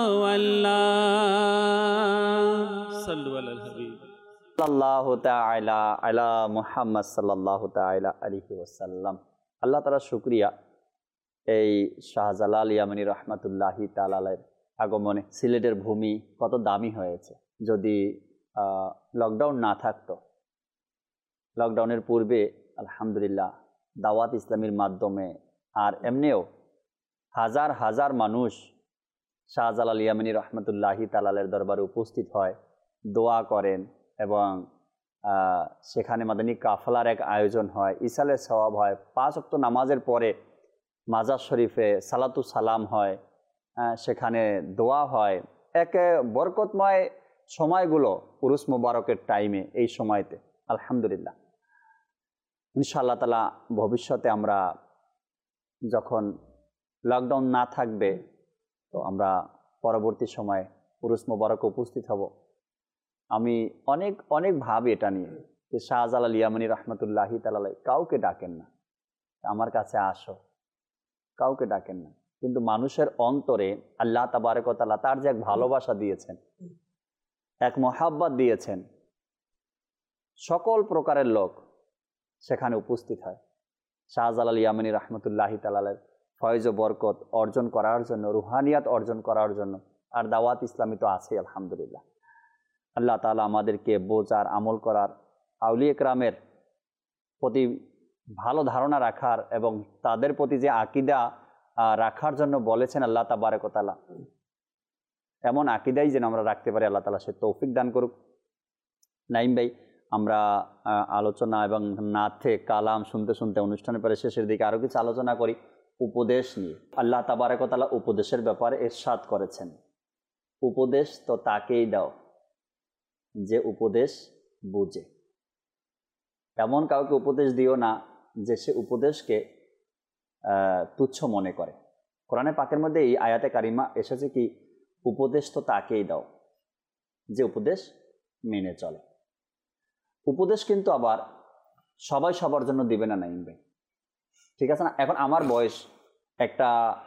আল্লাহ। সাল্লু আলাল হাবিব সাল্লাল্লাহু তাআলা আলা মুহাম্মদ সাল্লাল্লাহু তাআলা আলাইহি ওয়াসাল্লাম। আল্লাহ তাআলা শুকরিয়া এই শাহজালাল ইয়ামানী রহমাতুল্লাহি তাআলার আগমনে সিলেটের ভূমি কত দামি হয়েছে। যদি লকডাউন না থাকতো, লকডাউনের পূর্বে আলহামদুলিল্লাহ দাওয়াত ইসলামীর মাধ্যমে আর এমনিও হাজার হাজার মানুষ শাহজালাল ইয়ামানী রহমতুল্লাহি তাআলার দরবারে উপস্থিত হয়, দোয়া করেন এবং সেখানে মাদানী কাফলার এক আয়োজন হয়, ইসালের সওয়াব হয়, পাঁচ ওয়াক্ত নামাজের পরে মাজার শরীফে সালাতু সালাম হয়, সেখানে দোয়া হয়। এক বরকতময় সময়গুলো উরুস মুবারকের টাইমে, এই সময়তে আলহামদুলিল্লাহ। ইনশাআল্লাহ তাআলা ভবিষ্যতে আমরা যখন লকডাউন না থাকবে তো আমরা পরবর্তী সময়ে উরুস মুবারকে উপস্থিত হব। আমি অনেক অনেক ভাবি এটা নিয়ে যে শাহজালাল ইয়ামানী রহমতুল্লাহি তাআলা কাউকে ডাকেন না, আমার কাছে আসো, কাউকে ডাকেন না, কিন্তু মানুষের অন্তরে আল্লাহ তাবারক ওয়া তাআলা তার যে এক ভালোবাসা দিয়েছেন, এক মহাব্বত দিয়েছেন, সকল প্রকারের লোক সেখানে উপস্থিত হয়। শাহজালাল ইয়ামানী রহমতুল্লাহি তাআলার ফয়েজ ও বরকত অর্জন করার জন্য, রুহানিয়াত অর্জন করার জন্য। আর দাওয়াত ইসলামী তো আছেই আলহামদুলিল্লাহ। আল্লাহ তাআলা আমাদেরকে বোঝার, আমল করার, আউলিয়া কেরামের প্রতি ভালো ধারণা রাখার এবং তাদের প্রতি যে আকীদা রাখার জন্য বলেছেন আল্লাহ তাবারক ওয়া তাআলা, এমন আকীদাই যেন আমরা রাখতে পারি, আল্লাহ তাআলা সে তৌফিক দান করুক। নাইম ভাই, আমরা আলোচনা এবং নাথে কালাম শুনতে শুনতে অনুষ্ঠানের পরে শেষের দিকে আরও কিছু আলোচনা করি উপদেশ নিয়ে। আল্লাহ তাবারক ওয়া তাআলা উপদেশের ব্যাপারে ইরশাদ করেছেন, উপদেশ তো তাকেই দাও যে উপদেশ বুঝে। এমন কাউকে উপদেশ দিও না যে সে উপদেশকে তুচ্ছ মনে করে। কোরআনে পাকের মধ্যে এই আয়াতে কারিমা এসেছে কি, উপদেশ তো তাকেই দাও যে উপদেশ মেনে চলে। উপদেশ কিন্তু আবার সবাই সবার জন্য দিবে না নাইম ভাই, ঠিক আছে না? এখন আমার বয়স একটা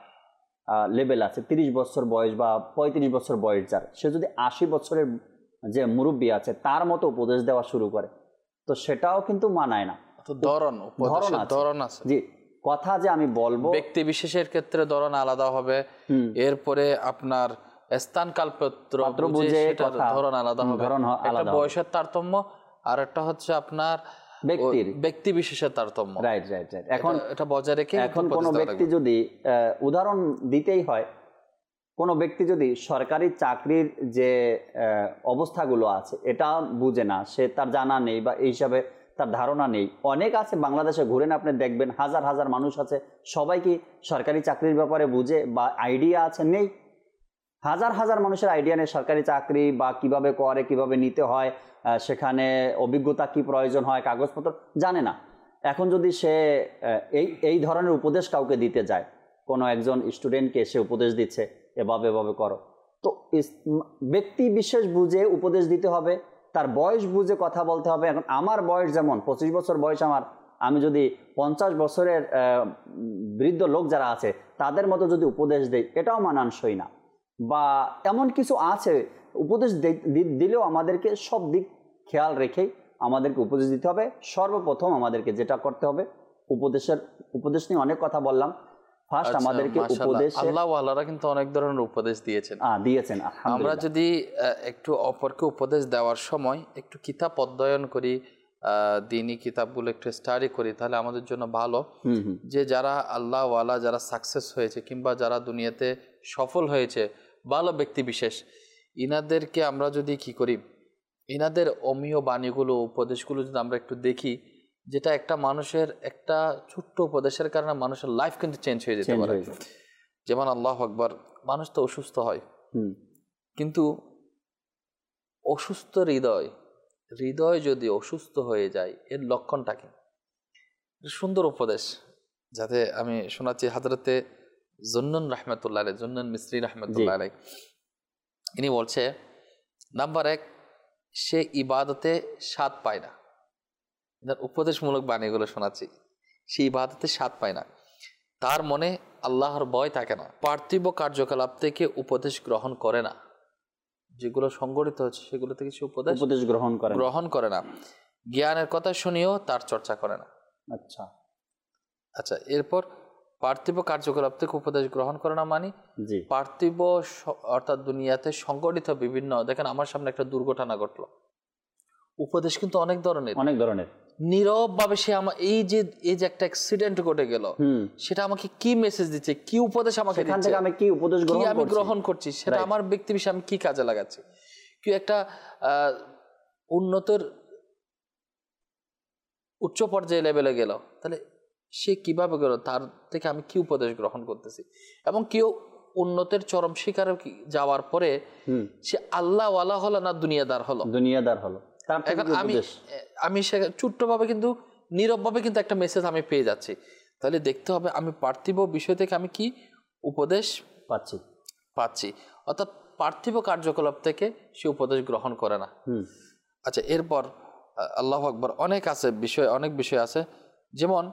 লেভেল আছে, তিরিশ বছর বয়স বা পঁয়ত্রিশ বছর বয়স যার, সে যদি আশি বছরের যে মুরব্বী আছে তার মতো উপদেশ দেওয়া শুরু করে, তো সেটাও কিন্তু মানায় না। ধরন ধরন আছে, জি, কথা যে আমি বলবো ব্যক্তি বিশেষের ক্ষেত্রে ধরন আলাদা হবে, এরপরে আপনার স্থান কালপত্র বুঝে ধরন আলাদা হবে, একটা বয়সের তারতম্য, আর একটা হচ্ছে আপনার ব্যক্তির ব্যক্তি বিশেষের তারতম্য। রাইট রাইট রাইট এখন এটা বজায় রেখে, এখন কোনো ব্যক্তি যদি উদাহরণ দিতেই হয়, কোনো ব্যক্তি যদি সরকারি চাকরির যে অবস্থাগুলো আছে এটা বুঝে না, সে তার জানা নেই বা এই হিসাবে তার ধারণা নেই। অনেক আছে বাংলাদেশে, ঘুরেন আপনি দেখবেন হাজার হাজার মানুষ আছে, সবাই কি সরকারি চাকরির ব্যাপারে বুঝে বা আইডিয়া আছে? নেই। হাজার হাজার মানুষের আইডিয়া নেই সরকারি চাকরি বা কিভাবে করে, কিভাবে নিতে হয়, সেখানে অভিজ্ঞতা কি প্রয়োজন হয়, কাগজপত্র জানে না। এখন যদি সে এই এই ধরনের উপদেশ কাউকে দিতে যায়, কোনো একজন স্টুডেন্টকে সে উপদেশ দিচ্ছে এভাবে এভাবে করো, তো ব্যক্তি বিশেষ বুঝে উপদেশ দিতে হবে, তার বয়স বুঝে কথা বলতে হবে। এখন আমার বয়স যেমন পঁচিশ বছর বয়স আমার, আমি যদি পঞ্চাশ বছরের বৃদ্ধ লোক যারা আছে তাদের মতো যদি উপদেশ দেই, এটাও মানানসই না। বা এমন কিছু আছে উপদেশ দিলেও আমাদেরকে সব দিক খেয়াল রেখেই আমাদেরকে উপদেশ দিতে হবে। সর্বপ্রথম আমাদেরকে যেটা করতে হবে, উপদেশের উপদেশ নিয়ে অনেক কথা বললাম, ফার্স্ট আমাদেরকে উপদেশ, আল্লাহ ওয়ালারা কিন্তু অনেক ধরনের উপদেশ দিয়েছেন দিয়েছেন আমরা যদি একটু অপরকে উপদেশ দেওয়ার সময় একটু কিতাব অধ্যয়ন করি, দিনী কিতাবগুলো একটু স্টাডি করি, তাহলে আমাদের জন্য ভালো। যে যারা আল্লাহ ওয়ালা, যারা সাকসেস হয়েছে কিংবা যারা দুনিয়াতে সফল হয়েছে, ভালো ব্যক্তি বিশেষ, ইনাদেরকে আমরা যদি কি করি, ইনাদের অমীয় বাণীগুলো, উপদেশগুলো যদি আমরা একটু দেখি, যেটা একটা মানুষের একটা ছোট্ট উপদেশের কারণে মানুষের লাইফ কিন্তু চেঞ্জ হয়ে যেতে পারে। যেমন আল্লাহু আকবার, মানুষ তো অসুস্থ হয়, কিন্তু অসুস্থ হৃদয় হৃদয় যদি অসুস্থ হয়ে যায় এর লক্ষণটা কি? সুন্দর উপদেশ, যাতে আমি শোনাচ্ছি হযরতে জুন্নুন রাহমাতুল্লাহ আলাইহি, জুন্নুন মিসরি রাহমাতুল্লাহ আলাইহি, ইনি বলছে, নাম্বার এক, সে ইবাদতে স্বাদ পায় না। উপদেশমূলক বাণীগুলো শোনাচ্ছি, সে ইবাদতে স্বাদ পায় না, তার মনে আল্লাহর ভয় থাকে না, পার্থিব কার্যকলাপ থেকে উপদেশ গ্রহণ করে না, যেগুলো সংগঠিত হচ্ছে সেগুলো থেকে সে উপদেশ উপদেশ গ্রহণ করে গ্রহণ করে না, জ্ঞানের কথা শুনিও তার চর্চা করে না। আচ্ছা আচ্ছা এরপর পার্থিব কার্যকলাপ থেকে উপদেশ গ্রহণ করে না মানে পার্থিব অর্থাৎ দুনিয়াতে সংগঠিত বিভিন্ন, দেখেন আমার সামনে একটা দুর্ঘটনা ঘটলো, উপদেশ কিন্তু অনেক ধরনের অনেক ধরনের নীরবভাবে সে আমার এই যে এই যে একটা অ্যাক্সিডেন্ট ঘটে গেল, সেটা আমাকে কি মেসেজ দিচ্ছে, কি উপদেশ আমাকে দিচ্ছে, আমি কি উপদেশ কি আমি গ্রহণ করছি, সেটা আমার ব্যক্তি বিষয়ে আমি কি কাজে লাগাচ্ছি। কি একটা আহ উন্নতর উচ্চ পর্যায়ে লেভেলে গেল, তাহলে সে কিভাবে গেল, তার থেকে আমি কি উপদেশ গ্রহণ করতেছি। এবং কেউ উন্নতের চরম শিকারে যাওয়ার পরে সে আল্লাহ ওয়ালা হলো না দুনিয়াদার হলো, দুনিয়াদার হলো। এখন আমি আমি সে ছোট্টভাবে কিন্তু নীরবভাবে কিন্তু একটা মেসেজ আমি পেয়ে যাচ্ছি। তাহলে দেখতে হবে আমি পার্থিব বিষয় থেকে আমি কি উপদেশ পাচ্ছি পাচ্ছি অর্থাৎ পার্থিব কার্যকলাপ থেকে সে উপদেশ গ্রহণ করে না। আচ্ছা, এরপর আল্লাহু আকবার, অনেক আছে বিষয়, অনেক বিষয় আছে। যেমন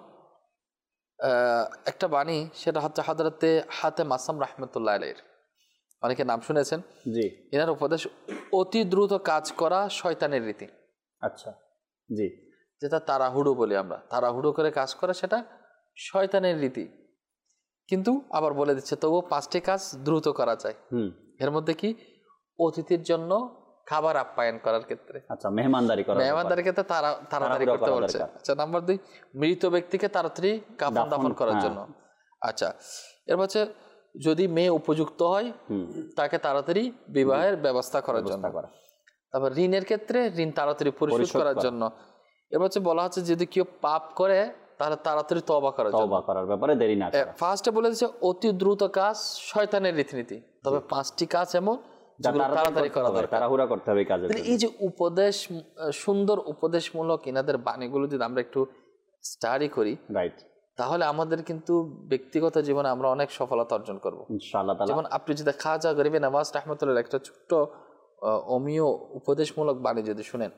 একটা বাণী, সেটা হচ্ছে হযরতে হাতেম আসাম রাহমাতুল্লাহ আলাইহির, অনেকে নাম শুনেছেন। জি। এনার উপদেশ, অতি দ্রুত কাজ করা শয়তানের রীতি। আচ্ছা, জি। যেটা তাড়াহুড়ো বলি আমরা, তাড়াহুড়ো করে কাজ করা সেটা শয়তানের রীতি। কিন্তু আবার বলে দিচ্ছে তবুও পাঁচটি কাজ দ্রুত করা যায়। এর মধ্যে কি, অতিথির জন্য খাবার আপ্যায়ন করার ক্ষেত্রে, আচ্ছা, মেহমানদারি করা, মেহমানদারির ক্ষেত্রে তারা তাড়াতাড়ি করতে বলছে। আচ্ছা, নাম্বার দুই, মৃত ব্যক্তিকে তাড়াতাড়ি কাফন দাফন করার জন্য। আচ্ছা, এর হচ্ছে যদি মেয়ে উপযুক্ত হয় তাকে তাড়াতাড়ি বিবাহের ব্যবস্থা করার জন্য। তারপর ঋণের ক্ষেত্রে ঋণ তাড়াতাড়ি পরিশোধ করার জন্য। এর হচ্ছে বলা হচ্ছে যদি কেউ পাপ করে তাহলে তাড়াতাড়ি তওবা করার জন্য, তওবা করার ব্যাপারে দেরি না করা। ফার্স্টে বলে দিচ্ছে অতি দ্রুত কাজ শয়তানের রীতিনীতি, তবে পাঁচটি কাজ এমন যেগুলো তাড়াতাড়ি করা দরকার, তাড়াহুড়া করতে হবে কাজে। এই যে উপদেশ, সুন্দর উপদেশমূলক এনাদের বাণীগুলো যদি আমরা একটু স্টাডি করি, রাইট, তাহলে আমাদের কিন্তু ব্যক্তিগত জীবনে আমরা অনেক সফলতা অর্জন করবো ইনশাআল্লাহ তাআলা। যেমন আপনি যদি খাজা গরিবে নওয়াজ রাহমাতুল্লাহ একটা ছোট্ট অমীয় উপদেশমূলক বাণী যদি শুনেন,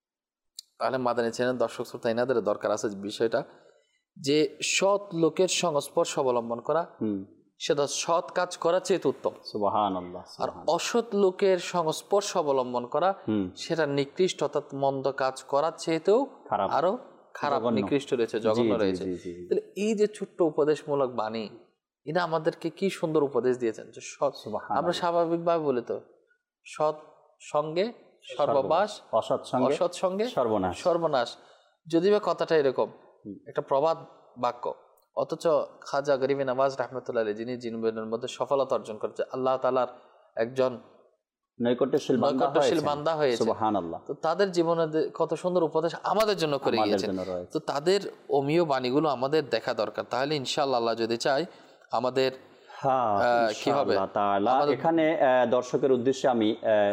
তাহলে মাদানী চ্যানেল দর্শক শ্রোতা এনাদের দরকার আছে বিষয়টা, যে সৎ লোকের সংস্পর্শ অবলম্বন করা সেটা সৎ কাজ করার চেয়ে উত্তম, সুবহানাল্লাহ। আর অসৎ লোকের সংস্পর্শ অবলম্বন করা সেটা নিকৃষ্ট, অর্থাৎ মন্দ কাজ করার চেয়েও আরো খারাপ, নিকৃষ্ট রয়েছে, জঘন্য রয়েছে। তাহলে এই যে ছোট্ট উপদেশমূলক বাণী, এটা আমাদেরকে কি সুন্দর উপদেশ দিয়েছেন যে সৎ, আমরা স্বাভাবিকভাবে বলি তো সৎ সঙ্গে সর্ববাস, অসৎ সঙ্গে অসৎ সঙ্গে সর্বনাশ, সর্বনাশ যদি বা কথাটা এরকম একটা প্রবাদ বাক্য, অথচ খাজা গরিবে নওয়াজ রাহমাতুল্লাহ আলাইহি যিনি জীবনের মধ্যে সফলতা অর্জন করেছে, আল্লাহ তাআলার একজন নৈকট্যশীল বান্দা হয়েছে, সুবহানাল্লাহ। তো তাদের জীবনে কত সুন্দর উপদেশ আমাদের জন্য করে গিয়েছেন। তো তাদের অমীয় বাণীগুলো আমাদের দেখা দরকার, তাহলে ইনশাআল্লাহ আল্লাহ যদি চাই আমাদের কি হবে। এখানে দর্শকের উদ্দেশ্যে আমি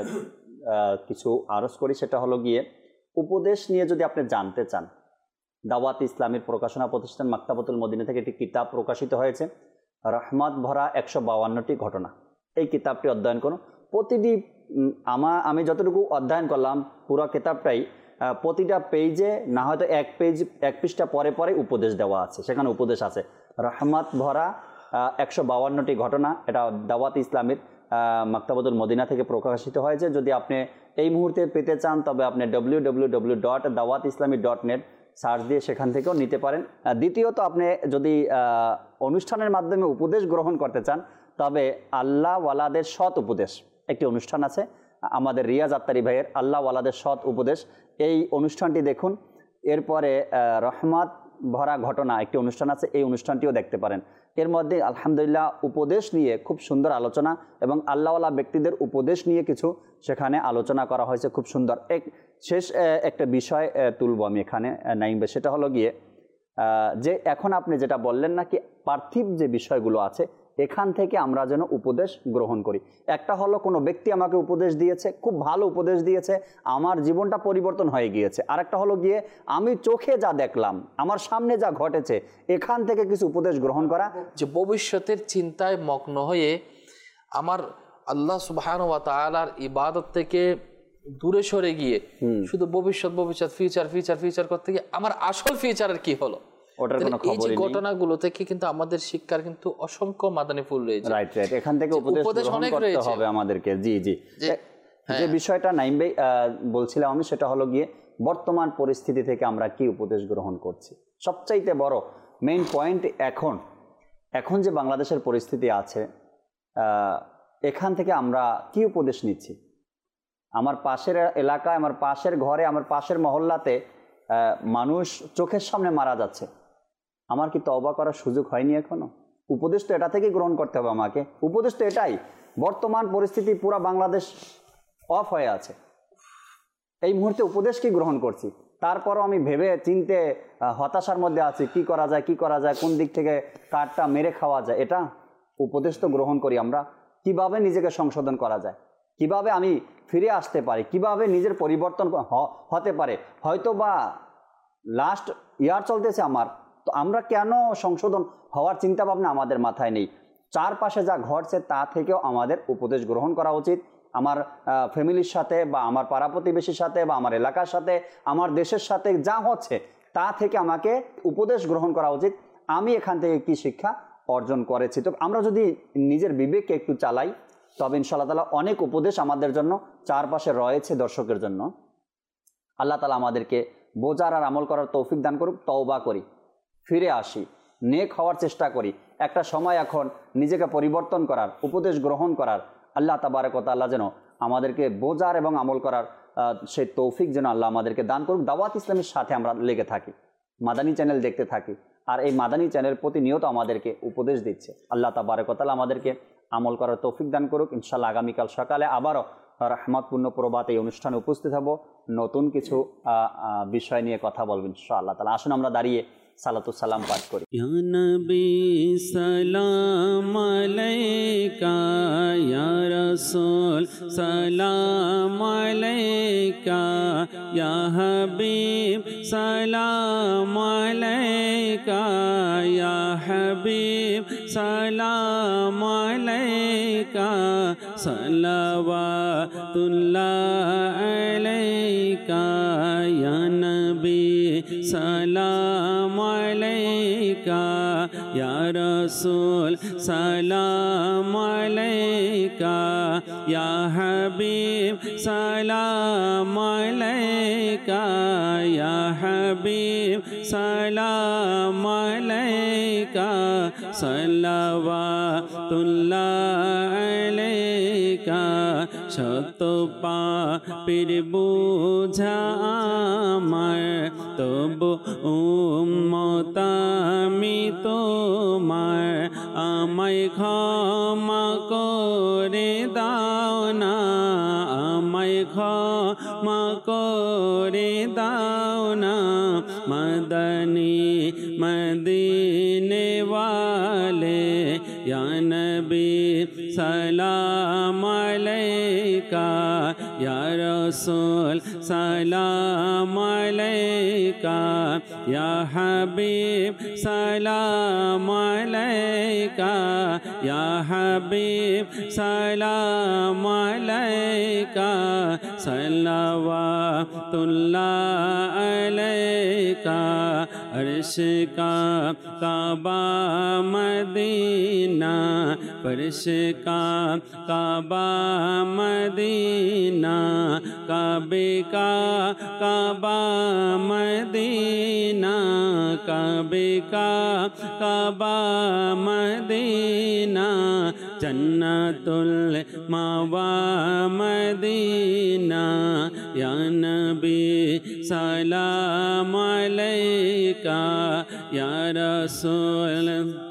কিছু আরজ করি, সেটা হলো গিয়ে উপদেশ নিয়ে যদি আপনি জানতে চান, দাওয়াত ইসলামের প্রকাশনা প্রতিষ্ঠান মাকতাবাতুল মদিনা থেকে একটি কিতাব প্রকাশিত হয়েছে, রহমত ভরা একশো বাউান্নটি ঘটনা। এই কিতাবটি অধ্যয়ন করুন। প্রতিটি আমা আমি যতটুকু অধ্যয়ন করলাম পুরো কিতাবটাই, প্রতিটা পেজে না হয়তো এক পেজ এক পৃষ্ঠা পরে পরে উপদেশ দেওয়া আছে, সেখানে উপদেশ আছে। রহমত ভরা একশো বাউান্নটি ঘটনা, এটা দাওয়াত ইসলামের মাকতাবাতুল মদিনা থেকে প্রকাশিত হয়েছে। যদি আপনি এই মুহূর্তে পেতে চান তবে আপনি ডব্লিউ ডব্লিউ ডব্লিউ ডট দাওয়াত ইসলামী ডট নেট সার্চ দিয়ে সেখান থেকেও নিতে পারেন। দ্বিতীয়ত, আপনি যদি অনুষ্ঠানের মাধ্যমে উপদেশ গ্রহণ করতে চান তবে আল্লাহ ওয়ালাদের সৎ উপদেশ একটি অনুষ্ঠান আছে আমাদের রিয়াজ আত্তারি ভাইয়ের, আল্লাহ ওয়ালাদের সৎ উপদেশ, এই অনুষ্ঠানটি দেখুন। এরপরে রহমত ভরা ঘটনা একটি অনুষ্ঠান আছে, এই অনুষ্ঠানটিও দেখতে পারেন। এর মধ্যে আলহামদুলিল্লাহ উপদেশ নিয়ে খুব সুন্দর আলোচনা এবং আল্লাহওয়ালা ব্যক্তিদের উপদেশ নিয়ে কিছু সেখানে আলোচনা করা হয়েছে, খুব সুন্দর। এক শেষ একটা বিষয় তুলব আমি এখানে নাইম ভাই, সেটা হলো গিয়ে যে এখন আপনি যেটা বললেন না কি পার্থিব যে বিষয়গুলো আছে এখান থেকে আমরা যেন উপদেশ গ্রহণ করি। একটা হলো কোনো ব্যক্তি আমাকে উপদেশ দিয়েছে, খুব ভালো উপদেশ দিয়েছে, আমার জীবনটা পরিবর্তন হয়ে গিয়েছে। আরেকটা হলো গিয়ে আমি চোখে যা দেখলাম, আমার সামনে যা ঘটেছে, এখান থেকে কিছু উপদেশ গ্রহণ করা, যে ভবিষ্যতের চিন্তায় মগ্ন হয়ে আমার আল্লাহ সুবহানাহু ওয়া তাআলার ইবাদত থেকে দূরে সরে গিয়ে শুধু ভবিষ্যৎ ভবিষ্যৎ ফিউচার ফিউচার ফিউচার করতে গিয়ে আমার আসল ফিউচারের কি হলো, এই যে ঘটনাগুলো থেকে কিন্তু আমাদের শিক্ষার কিন্তু অসংখ্য মাদানী ফুল রয়েছে। রাইট রাইট এখান থেকে উপদেশ অনেক করতে হবে আমাদেরকে। জি জি যে বিষয়টা নাইম ভাই বলছিলাম আমি, সেটা হলো গিয়ে বর্তমান পরিস্থিতি থেকে আমরা কি উপদেশ গ্রহণ করছি। সবচাইতে বড় মেইন পয়েন্ট এখন এখন যে বাংলাদেশের পরিস্থিতি আছে, এখান থেকে আমরা কি উপদেশ নিচ্ছি। আমার পাশের এলাকায়, আমার পাশের ঘরে, আমার পাশের মহল্লাতে মানুষ চোখের সামনে মারা যাচ্ছে, আমার কি তওবা করার সুযোগ হয়নি এখনো? উপদেশ তো এটা থেকেই গ্রহণ করতে হবে আমাকে। উপদেশ তো এটাই, বর্তমান পরিস্থিতি পুরা বাংলাদেশ অফ হয়ে আছে, এই মুহূর্তে উপদেশ কি গ্রহণ করছি, তারপরও আমি ভেবে চিনতে হতাশার মধ্যে আছি, কি করা যায় কি করা যায়, কোন দিক থেকে কাঠটা মেরে খাওয়া যায়। এটা উপদেশ তো গ্রহণ করি আমরা, কিভাবে নিজেকে সংশোধন করা যায়, কিভাবে আমি ফিরে আসতে পারি, কিভাবে নিজের পরিবর্তন হতে পারে। হয়তো বা লাস্ট ইয়ার চলতেছে আমার, তো আমরা কেন সংশোধন হওয়ার চিন্তা ভাবনা আমাদের মাথায় নেই? চারপাশে যা ঘটছে তা থেকেও আমাদের উপদেশ গ্রহণ করা উচিত। আমার ফ্যামিলির সাথে বা আমার পাড়া প্রতিবেশীর সাথে বা আমার এলাকার সাথে, আমার দেশের সাথে যা হচ্ছে তা থেকে আমাকে উপদেশ গ্রহণ করা উচিত, আমি এখান থেকে কি শিক্ষা অর্জন করেছি। তো আমরা যদি নিজের বিবেককে একটু চালাই, তবে ইনশাআল্লাহ তাআলা অনেক উপদেশ আমাদের জন্য চারপাশে রয়েছে দর্শকের জন্য। আল্লাহ তাআলা আমাদেরকে বোঝার আর আমল করার তৌফিক দান করুক। তওবা করি, ফিরে আসি, নেক হওয়ার চেষ্টা করি। একটা সময় এখন নিজেকে পরিবর্তন করার, উপদেশ গ্রহণ করার। আল্লাহ তাবারক ওয়া তাআলা যেন আমাদেরকে বোঝার এবং আমল করার সেই তৌফিক যেন আল্লাহ আমাদেরকে দান করুক। দাওয়াত ইসলামের সাথে আমরা লেগে থাকি, মাদানী চ্যানেল দেখতে থাকি, আর এই মাদানী চ্যানেল প্রতিনিয়ত আমাদেরকে উপদেশ দিচ্ছে। আল্লাহ তাবারক ওয়া তাআলা আমাদেরকে আমল করার তৌফিক দান করুক। ইনশাআল্লাহ আগামীকাল সকালে আবারও রহমতপূর্ণ প্রভাত এই অনুষ্ঠানে উপস্থিত হব, নতুন কিছু বিষয় নিয়ে কথা বলবেন ইনশাআল্লাহ তাআলা। আসুন আমরা দাঁড়িয়ে সালাতুস সালাম পাঠ করি। ইয়া নবী সালাম আলাইকা, ইয়া রাসূল সালাম আলাইকা, ইয়া হাবিব সালাম আলাইকা, ইয়া হাবিব সালাম আলাইকা, সালাওয়াতুল্লাহ আলাইকা, ইয়া নবী সালাম আলাইকা, ইয়া রাসূল সালাম আলাইকা, ইয়া হাবিব সালাম আলাইকা, ইয়া হাবিব সালাম আলাইকা, সালাওয়াতুল্লাহ আলাইকা। শত পাপের বোঝা আমার, তবু উম্মত আমি তোমার, আমায় ক্ষমা করে দাও না, আমায় ক্ষমা করে দাও না। মদনী মদিনে ওয়ালে, ইয়া নবী সালাম আলাইকা, ইয়া রাসূল সালাম আলাইকা, ইয়া হাবিব সালাম আলাইকা, ইয়া হাবিব সালাম আলাইকা, সালাওয়াতুল্লাহ আলাইকা। अर्श का काबा मदीना, फर्श का काबा मदीना, काबे का काबा मदीना, काबे का काबा मदीना, जन्नतुल मावा मदीना। या नबी सलाम अलैका, या रसूल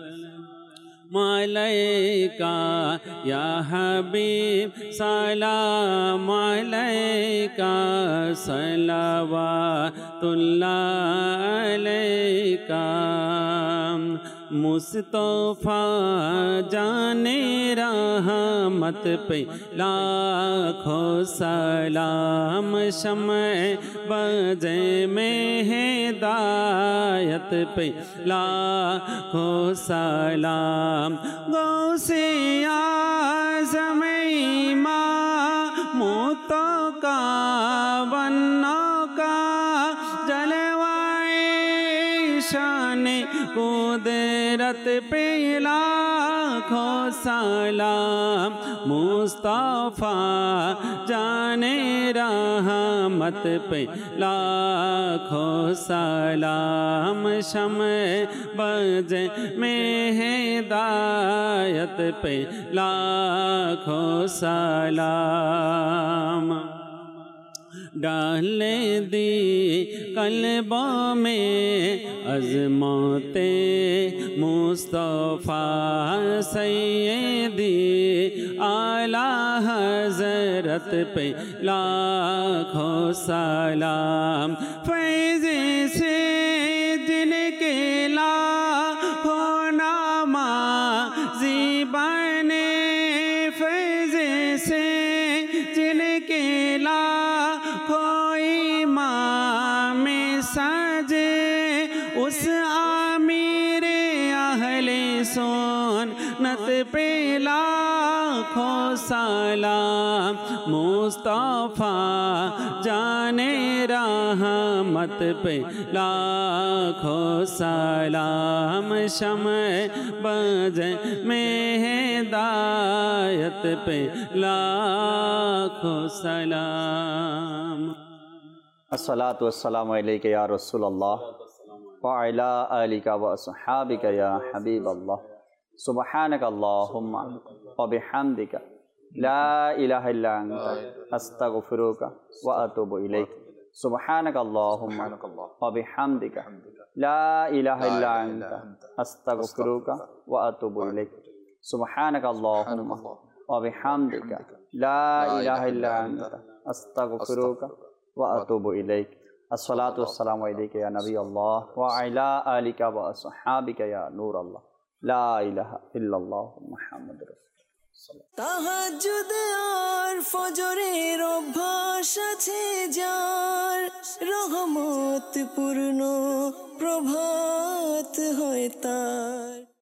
अलैका, या हबीब सलाम अलैका, सलावतुल्लाह अलैका। मुस्तफ़ा जाने रहमत पे लाखों सलाम, शम्ए बजे में हिदायत पे लाखों सलाम। गौसे आज़म इमाम तो का वन्ना का जलवाए शान कुदरत पे लाखों सलाम। मुस्तफ़ा जाने रहमत पे लाखों सलाम, शम्ए बजे में हिदायत पे लाखों सलाम। ڈالے دی قلبوں میں عظمت مصطفیٰ سیدی اعلیٰ حضرت پہ لاکھوں سلام فیض سے جن کے لاکھوں نمازی بنے فیض سے جن کے لاکھوں امام سجے اس امیر اہل سنت پہ لاکھوں سلام مصطفیٰ جانے رحمت پہ لاکھوں سلام شمع بج میں ہدایت پہ لاکھوں سلام الصلاۃ والسلام علیک یا رسول اللہ وعلی آلک واصحابک یا حبیب اللہ سبحانک اللہم وبحمدک لا الہ الا انت استغفرک واتوب الیک سبحانک اللہم وبحمدک لا الہ الا انت استغفرک واتوب الیک سبحانک اللہم وبحمدک لا الہ الا انت استغفرک واتوب الیک الصلاۃ والسلام علیک یا نبی اللہ وعلی آلک واصحابک یا نور اللہ لا الہ الا اللہ محمد رسول اللہ۔ তাহাজ্জুদ আর ফজরের অভ্যাস আছে যার রহমত পূর্ণ প্রভাত হয় তার।